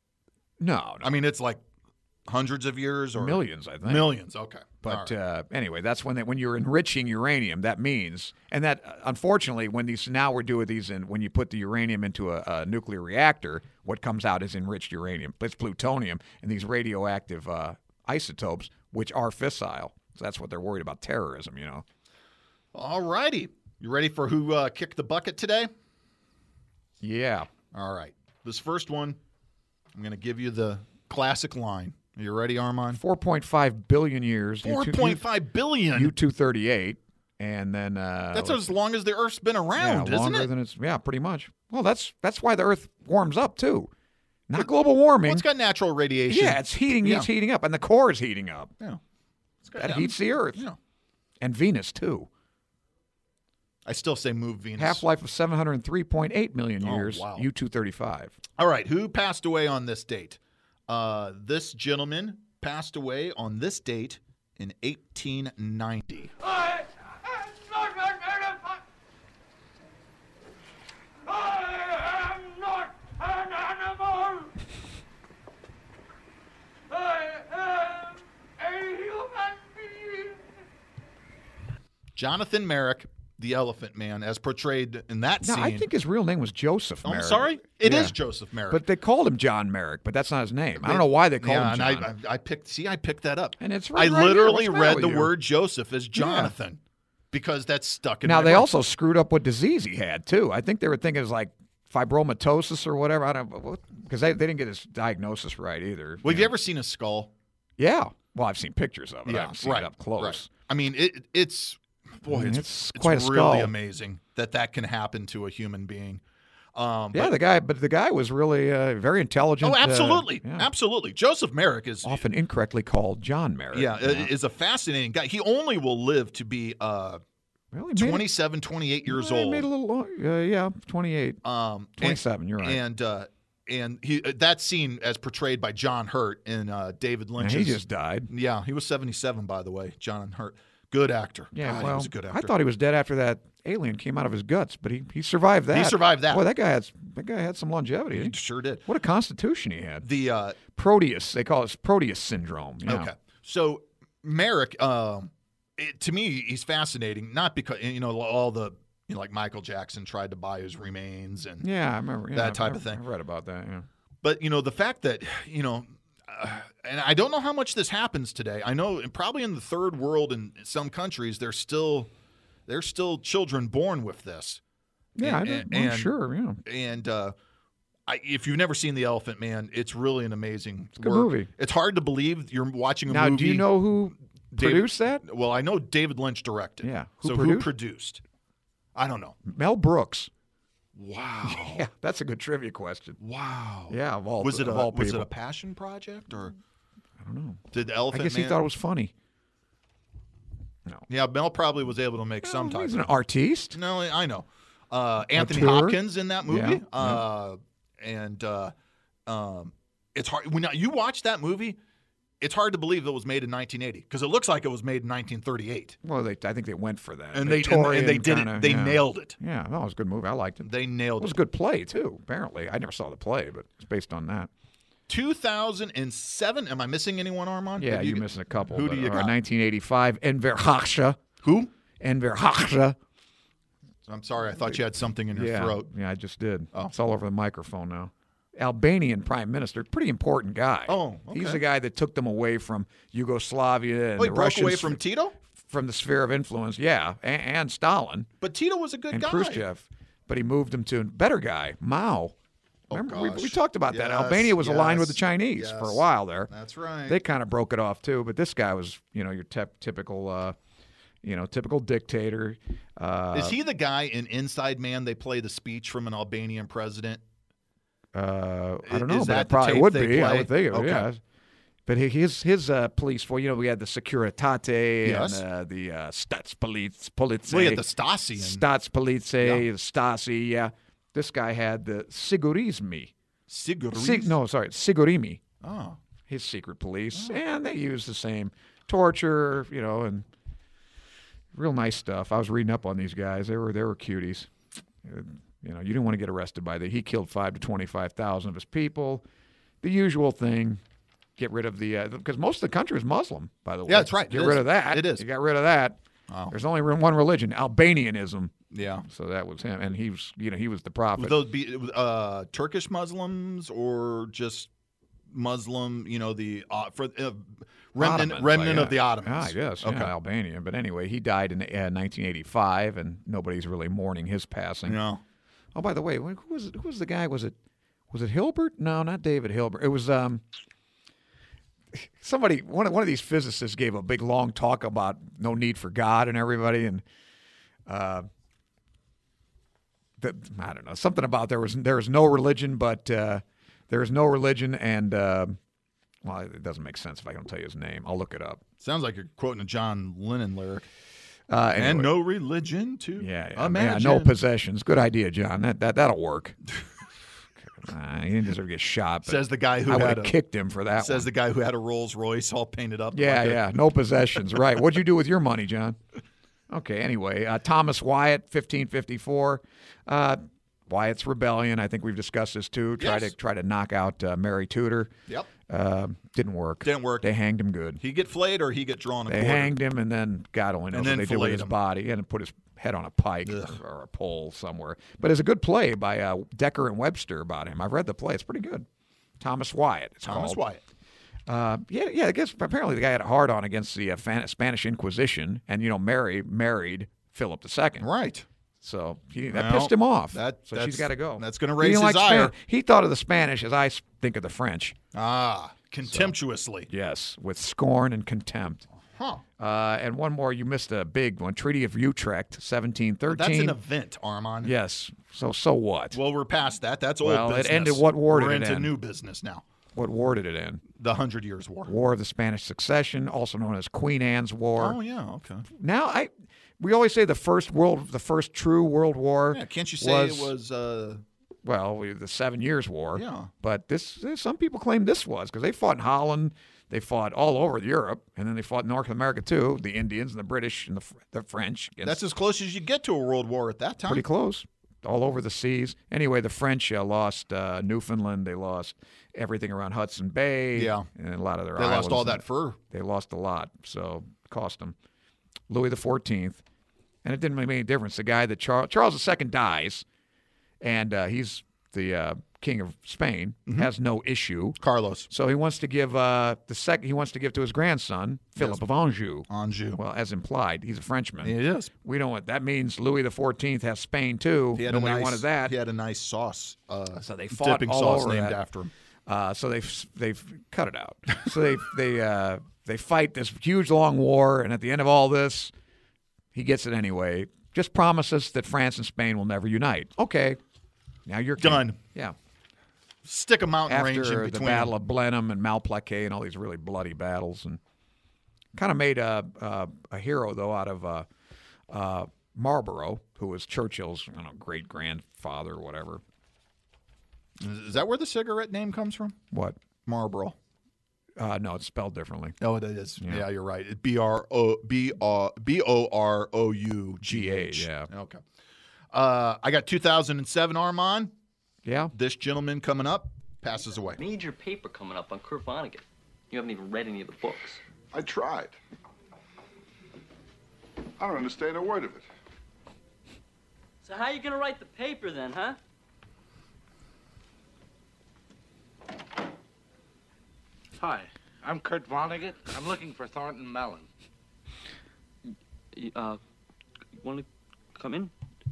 no, no, I mean, it's like hundreds of years or millions, I think. Millions. Okay. But All right. uh, anyway, that's when they, when you're enriching uranium. That means, and that uh, unfortunately, when these now we're doing these, in when you put the uranium into a, a nuclear reactor, what comes out is enriched uranium. It's plutonium and these radioactive uh, isotopes, which are fissile. So that's what they're worried about, terrorism. You know. All righty. You ready for who uh, kicked the bucket today? Yeah. All right. This first one, I'm going to give you the classic line. Are you ready, Armand? Four point five billion years. Four point five billion. U two thirty eight, and then uh, That's as long as the Earth's been yeah, around, isn't longer it? than it's yeah, pretty much. Well, that's that's why the Earth warms up too, not global warming. Well, it's got natural radiation. Yeah, it's heating. Yeah. It's heating up, and the core is heating up. Yeah. It's got That down- heats the Earth, Yeah. and Venus too. I still say move Venus. Half life of seven hundred three point eight million Oh, years. wow. U two thirty-five. All right. Who passed away on this date? Uh, this gentleman passed away on this date in eighteen ninety. I am not an elephant. I am not an animal. I am a human being. Jonathan Merrick, the Elephant Man, as portrayed in that No, scene. I think his real name was Joseph Oh, I'm Merrick. sorry? It is Yeah. Joseph Merrick. But they called him John Merrick, but that's not his name. I don't know why they called yeah, him and John. I, I, I picked. See, I picked that up. And it's I right- right here. literally What's the matter read with the you? word Joseph as Jonathan because that's stuck in Now my they brain. also screwed up what disease he had too. I think they were thinking it was like fibromatosis or whatever. I don't because they, they didn't get his diagnosis right either. Well, have you you know. ever seen a skull? Yeah. Well, I've seen pictures of it. I haven't seen right, it up close. right. I mean, it, it's boy, I mean, it's, it's it's quite a really skull. amazing that that can happen to a human being. Um, Yeah, but- the guy, but the guy was really uh, very intelligent. Oh, absolutely, uh, yeah. absolutely. Joseph Merrick is Often incorrectly called John Merrick. yeah, you know. is a fascinating guy. He only will live to be uh, Well, he made it- twenty-seven, twenty-eight years well, he old. Made a little long. Uh, yeah, twenty-eight. Um, twenty-seven, and, you're right. And uh, and he uh, that scene as portrayed by John Hurt in uh, David And Lynch's. he just died. Yeah, he was seventy-seven, by the way. John Hurt, good actor. Yeah, God, well, he was a good actor. I thought he was dead after that alien came out of his guts, but he, he survived that. He survived that. Boy, that guy had that guy had some longevity. he didn't he? sure did. What a constitution he had. The uh, Proteus, they call it Proteus syndrome. Yeah. okay, so Merrick, um, it, to me, he's fascinating. Not because you know all the you know, like Michael Jackson tried to buy his remains and Yeah, I remember yeah, That I've- type I've- of thing. I read about that. Yeah. But, you know, the fact that, you know, uh, and I don't know how much this happens today. I know probably in the third world in some countries, there's still there's still children born with this. Yeah, And- I and- don't, I'm and- sure. Yeah, And uh, I, if you've never seen The Elephant Man, it's really an amazing a good work. movie. It's hard to believe you're watching a now, movie. do you know who David- produced that? Well, I know David Lynch directed. Yeah. Who so who produced? produced? I don't know. Mel Brooks. Wow. Yeah, that's a good trivia question. Wow. Yeah, of all Was it of a all was it people. a passion project or I don't know. did the I Elephant guess Man? he thought it was funny. No, Yeah, Mel probably was able to make some Well, type. he's of an artiste. No, I know. Uh, Anthony Auteur. Hopkins in that movie, Yeah, yeah. uh, and uh, um, it's hard when you watch that movie. It's hard to believe it was made in nineteen eighty because it looks like it was made in nineteen thirty-eight, Well, they, I think they went for that. and they and, and they Victorian did kinda, it. They yeah. nailed it. Yeah, no, it was a good movie. I liked it. They It nailed was a it. good play too. Apparently, I never saw the play, but it's based on that. two thousand seven. Am I missing anyone, Armand? Yeah, Have you're you- missing a couple. Who but, do you uh, got? nineteen eighty-five, Enver Hoxha. Who? Enver Hoxha. I'm sorry. I thought you had something in your Yeah, throat. yeah, I just did. Oh. It's all over the microphone now. Albanian prime minister, pretty important guy. Oh, He's okay. the guy that took them away from Yugoslavia and Oh, he the broke Russians away from Tito, from the sphere of influence. Yeah, and, and Stalin but Tito was a good and guy. Khrushchev, but he moved them to a better guy, Mao. Oh, Remember, we, gosh. we talked about that. Yes, Albania was aligned with the yes, Chinese for a yes. while there. That's right. They kind of broke it off too, but this guy was, you know, your tep- typical, uh, you know, typical dictator. Uh, Is he the guy in Inside Man? They play the speech from an Albanian president. Uh, I I- don't know, is but that it the probably tape would they be. I play? would think. Okay. Yeah. But he- his his uh, police force, you know, we had the Securitate Yes. and uh, the uh, Staatspoliz, Police, Well, he had the Stasi. And Staatspolice, Yeah. the Stasi. Yeah, this guy had the Sigurismi. Sigurd. Sig- no, sorry, Sigurimi. Oh. His secret police, and they used the same torture, you know, and real nice stuff. I was reading up on these guys; they were they were cuties. Uh, You know, you didn't want to get arrested by that. He killed five to twenty-five thousand of his people. The usual thing. Get rid of the because most of the country is Muslim, by the way. Yeah, that's right. Get It rid is. of that. It is. You got rid of that. Wow. There's only one religion, Albanianism. Yeah. So that was him, and he was, you know, he was the prophet. Would those be uh, Turkish Muslims or just Muslim? You know, the uh, for uh, remnant Ottomans, remnant yeah. of the Ottomans. Ah, yes, Okay. yeah, Albania. But anyway, he died in uh, nineteen eighty-five, and nobody's really mourning his passing. No. Oh, by the way, who was it, who was the guy? Was it was it Hilbert? No, not David Hilbert. It was um somebody. One of one of these physicists gave a big long talk about no need for God and everybody, and uh, that I don't know something about there was there was no religion, but uh, there is no religion, and uh, well, it doesn't make sense if I don't tell you his name. I'll look it up. Sounds like you're quoting a John Lennon lyric. Uh, And anyway. no religion to Yeah, yeah, yeah, imagine. no possessions. Good idea, John. That that that'll work. uh, he didn't deserve to get shot. But Says the guy who I would had have a- kicked him for that Says one. the guy who had a Rolls Royce all painted up. Yeah, like a- yeah, no possessions. Right. What'd you do with your money, John? Okay. Anyway, uh, Thomas Wyatt, fifteen fifty-four. Uh, Wyatt's rebellion. I think we've discussed this too. Try Yes. to try to knock out uh, Mary Tudor. Yep. Uh, didn't work. Didn't work. They hanged him good. He get flayed or he get drawn a They quarter. hanged him, and then God only knows And what then they did with filleted his him. body, and put his head on a pike or, or a pole somewhere. But it's a good play by uh, Decker and Webster about him. I've read the play; it's pretty good. Thomas Wyatt. It's Thomas called. Wyatt. Uh, yeah, yeah. I guess apparently the guy had a hard on against the uh, Fan- Spanish Inquisition, and you know, Mary married Philip the Second. Right. So he, that Well, pissed him off. that- so that's- she's got to go. that's gonna He raise didn't his like Span- ire. He thought of the Spanish as I s- think of the French. Ah, contemptuously. Yes, with scorn and contempt. Huh. Uh, and one more, you missed a big one. Treaty of Utrecht, seventeen thirteen. That's an event, Armand. Yes. So so what? Well, we're past that. That's old Well, it business. ended- what war did We're it into end? new business now. What war did it end? The Hundred Years' War. War of the Spanish Succession, also known as Queen Anne's War. Oh yeah, okay. Now I, we always say the first world, the first true World War. Yeah, can't you say was, it was? Uh, well, we- the Seven Years' War. Yeah. But this, some people claim this was because they fought in Holland, they fought all over Europe, and then they fought in North America too. The Indians and the British and the the French. against- that's as close as you get to a world war at that time. pretty close. All over the seas. Anyway, the French uh, lost uh, Newfoundland. They lost everything around Hudson Bay. Yeah. And a lot of their They islands. lost all that fur. They lost a lot, so it cost them. Louis the fourteenth. And it didn't make any difference. The guy that Charles, Charles the Second dies, and uh, he's the uh, king of Spain, Mm-hmm. has no issue. Carlos So he wants to give uh, the second. He wants to give to his grandson, Philip of Anjou. Anjou. Well, as implied, he's a Frenchman. It is. We don't want that means Louis the Fourteenth has Spain too. He had Nobody a nice, wanted that. He had a nice sauce. Uh, So they fought dipping all sauce over named that. after him. Uh, so they've they've cut it out. So they they uh, they fight this huge long war, and at the end of all this, he gets it anyway. Just promises that France and Spain will never unite. Okay, now you're king. Done. Yeah. Stick a mountain range in After between. the Battle of Blenheim and Malplaquet and all these really bloody battles, and kind of made a a, a hero though out of uh, uh, Marlborough, who was Churchill's I don't know, great grandfather or whatever. Is that where the cigarette name comes from? What? Marlboro. Uh, no, it's spelled differently. Oh, it is. Yeah, Yeah. you're right. It B R O B R B O R O U G H. G A, yeah. Okay. Uh, I got two thousand seven Armand. Yeah. This gentleman coming up passes away. Major paper coming up on Kurt Vonnegut. You haven't even read any of the books. I tried. I don't understand a word of it. So how are you going to write the paper then, huh? Hi, I'm Kurt Vonnegut. I'm looking for Thornton Mellon. Y- Uh, want to come in?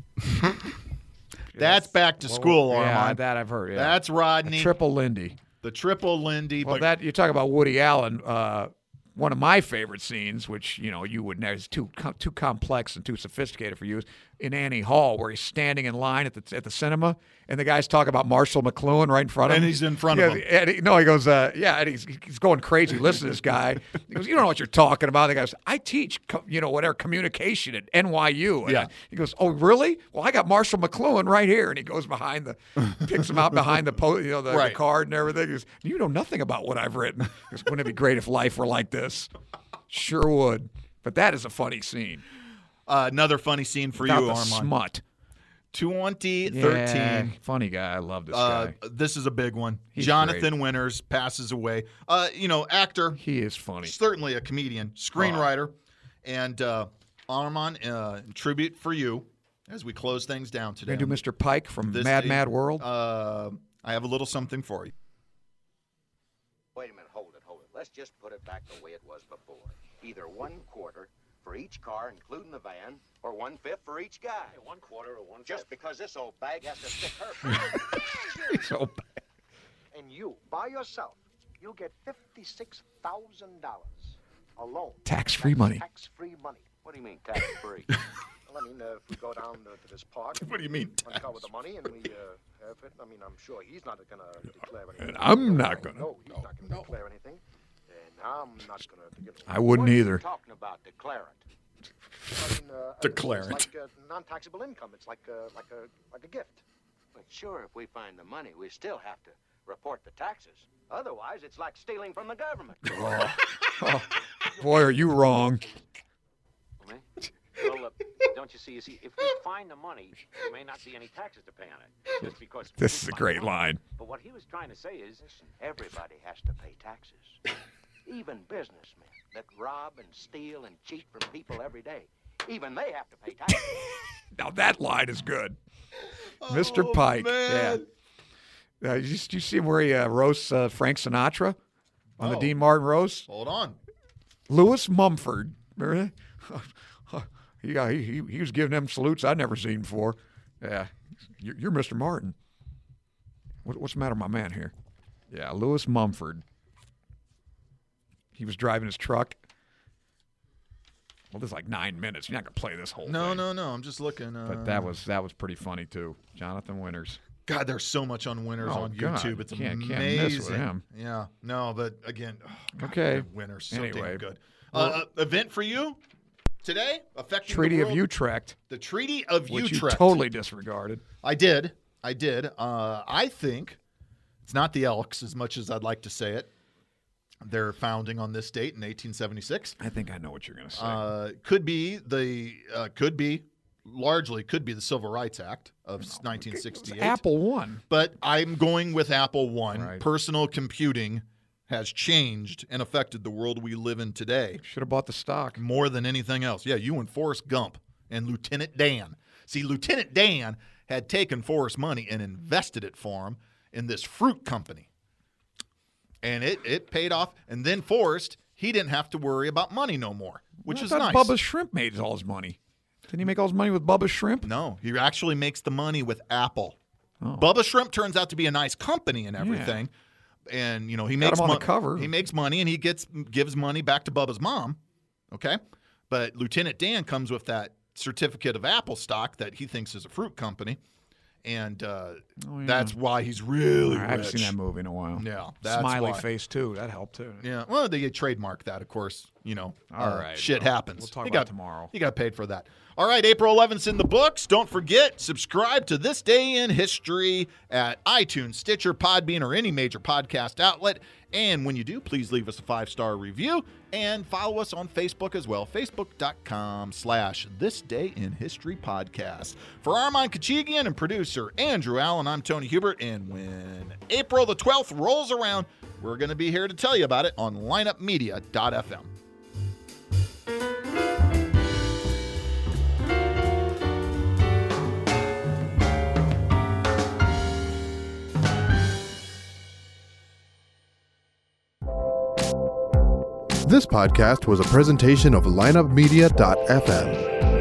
That's back to school, Well, yeah, Armand. that I've heard. Yeah. That's Rodney. A triple Lindy. The triple Lindy. Well, but that you talk about Woody Allen. Uh, one of my favorite scenes, which you know you would never, is too com- too complex and too sophisticated for you, is in Annie Hall, where he's standing in line at the at the cinema, and the guy's talking about Marshall McLuhan right in front of And him. he's in front yeah, of him. And he, no, he goes, uh, yeah, and he's he's going crazy. Listen to this guy. He goes, you don't know what you're talking about. The guy goes, I teach, co- you know, whatever communication at N Y U. And Yeah. I- he goes, oh really? Well, I got Marshall McLuhan right here, and he goes behind the, picks him out behind the, po- you know, the, Right. the card and everything. He goes, you know nothing about what I've written. He goes, wouldn't it be great if life were like this? Sure would. But that is a funny scene. uh, another funny scene for Without you, the Armand. smut. twenty Yeah, thirteen. funny guy. I love this Uh, guy. this is a big one. He's Jonathan Winters passes away. Uh, you know, actor, He is funny. certainly a comedian, screenwriter, and uh, Armand, uh, in tribute for you as we close things down today. Gonna do Mister Pike from This Mad day- Mad World. Uh, I have a little something for you. Wait a minute, hold it, hold it. Let's just put it back the way it was before. Either one quarter for each car, including the van, or one fifth for each guy. one quarter or one Just because this old bag has to stick her. so bad. And you, by yourself, you'll get fifty-six thousand dollars alone. Tax-free money. Tax-free money. What do you mean, tax-free? Well, I mean, uh, if we go down uh, to this park. What do you mean, One car with the money, and we uh, have it. I mean, I'm sure he's not going to declare anything. And I'm not gonna. No, he's not going to declare anything. And I'm not going to declare I wouldn't what are either. You talking about declare it? I mean, uh, Declare it's it. like uh, non-taxable income. It's like uh, like a like a gift. But sure, if we find the money, we still have to report the taxes. Otherwise, it's like stealing from the government. Oh, boy, are you wrong. Well, uh, don't you see? You see, if we find the money, there may not be any taxes to pay on it, just because. we This is a find great the money. line. But what he was trying to say is, Everybody has to pay taxes. Even businessmen that rob and steal and cheat from people every day. Even they have to pay taxes. Now that line is good. Mister Pike. man. Yeah. Uh, you, you see where he uh, roasts uh, Frank Sinatra on the Oh. Dean Martin roast? Hold on. Louis Mumford. Remember that? Yeah, he, he, he was giving them salutes I'd never seen before. Yeah, you're, you're Mister Martin. What, what's the matter with my man here? Yeah, Louis Mumford. He was driving his truck, Well, this is like nine minutes. You're not going to play this whole No, thing. no, no. I'm just looking. Uh, But that was that was pretty funny, too. Jonathan Winters. God, there's so much on Winters Oh, on God. YouTube. It's Can't- amazing. can't miss with him. Yeah. No, but again, oh, God, Okay. Winters so Anyway. damn good. Well- Uh, event for you today affecting Treaty the of world? Utrecht. The Treaty of Which Utrecht. you totally disregarded. I did. I did. Uh, I think it's not the Elks as much as I'd like to say it. They're founding on this date in eighteen seventy-six. I think I know what you're going to say. Uh, could be the uh, could be largely could be the Civil Rights Act of nineteen sixty-eight. Apple One. But I'm going with Apple One. Right. Personal computing has changed and affected the world we live in today. Should have bought the stock. More than anything else. Yeah, you and Forrest Gump and Lieutenant Dan. See, Lieutenant Dan had taken Forrest's money and invested it for him in this fruit company. And it, it paid off. And then Forrest, he didn't have to worry about money no more, which I is thought nice. Bubba's Shrimp made all his money. Didn't he make all his money with Bubba's Shrimp? No, he actually makes the money with Apple. Oh. Bubba Shrimp turns out to be a nice company and everything. And, you know, he Got makes him on mon- the cover. He makes money and he gets gives money back to Bubba's mom. Okay? But Lieutenant Dan comes with that certificate of Apple stock that he thinks is a fruit company. And uh, Oh, yeah. that's why he's really I haven't rich. seen that movie in a while. Yeah, that's Smiley why. face, too. That helped, too. Yeah, well, they trademark that, of course. You know, All uh, right, shit well, happens. we'll talk He about got, it tomorrow. He got paid for that. All right, April eleventh in the books. Don't forget, subscribe to This Day in History at iTunes, Stitcher, Podbean, or any major podcast outlet. And when you do, please leave us a five-star review and follow us on Facebook as well, facebook.com slash This Day in History Podcast. For Armand Kachigian and producer Andrew Allen, I'm Tony Hubert. And when April the twelfth rolls around, we're going to be here to tell you about it on lineup media dot f m. This podcast was a presentation of lineup media dot f m.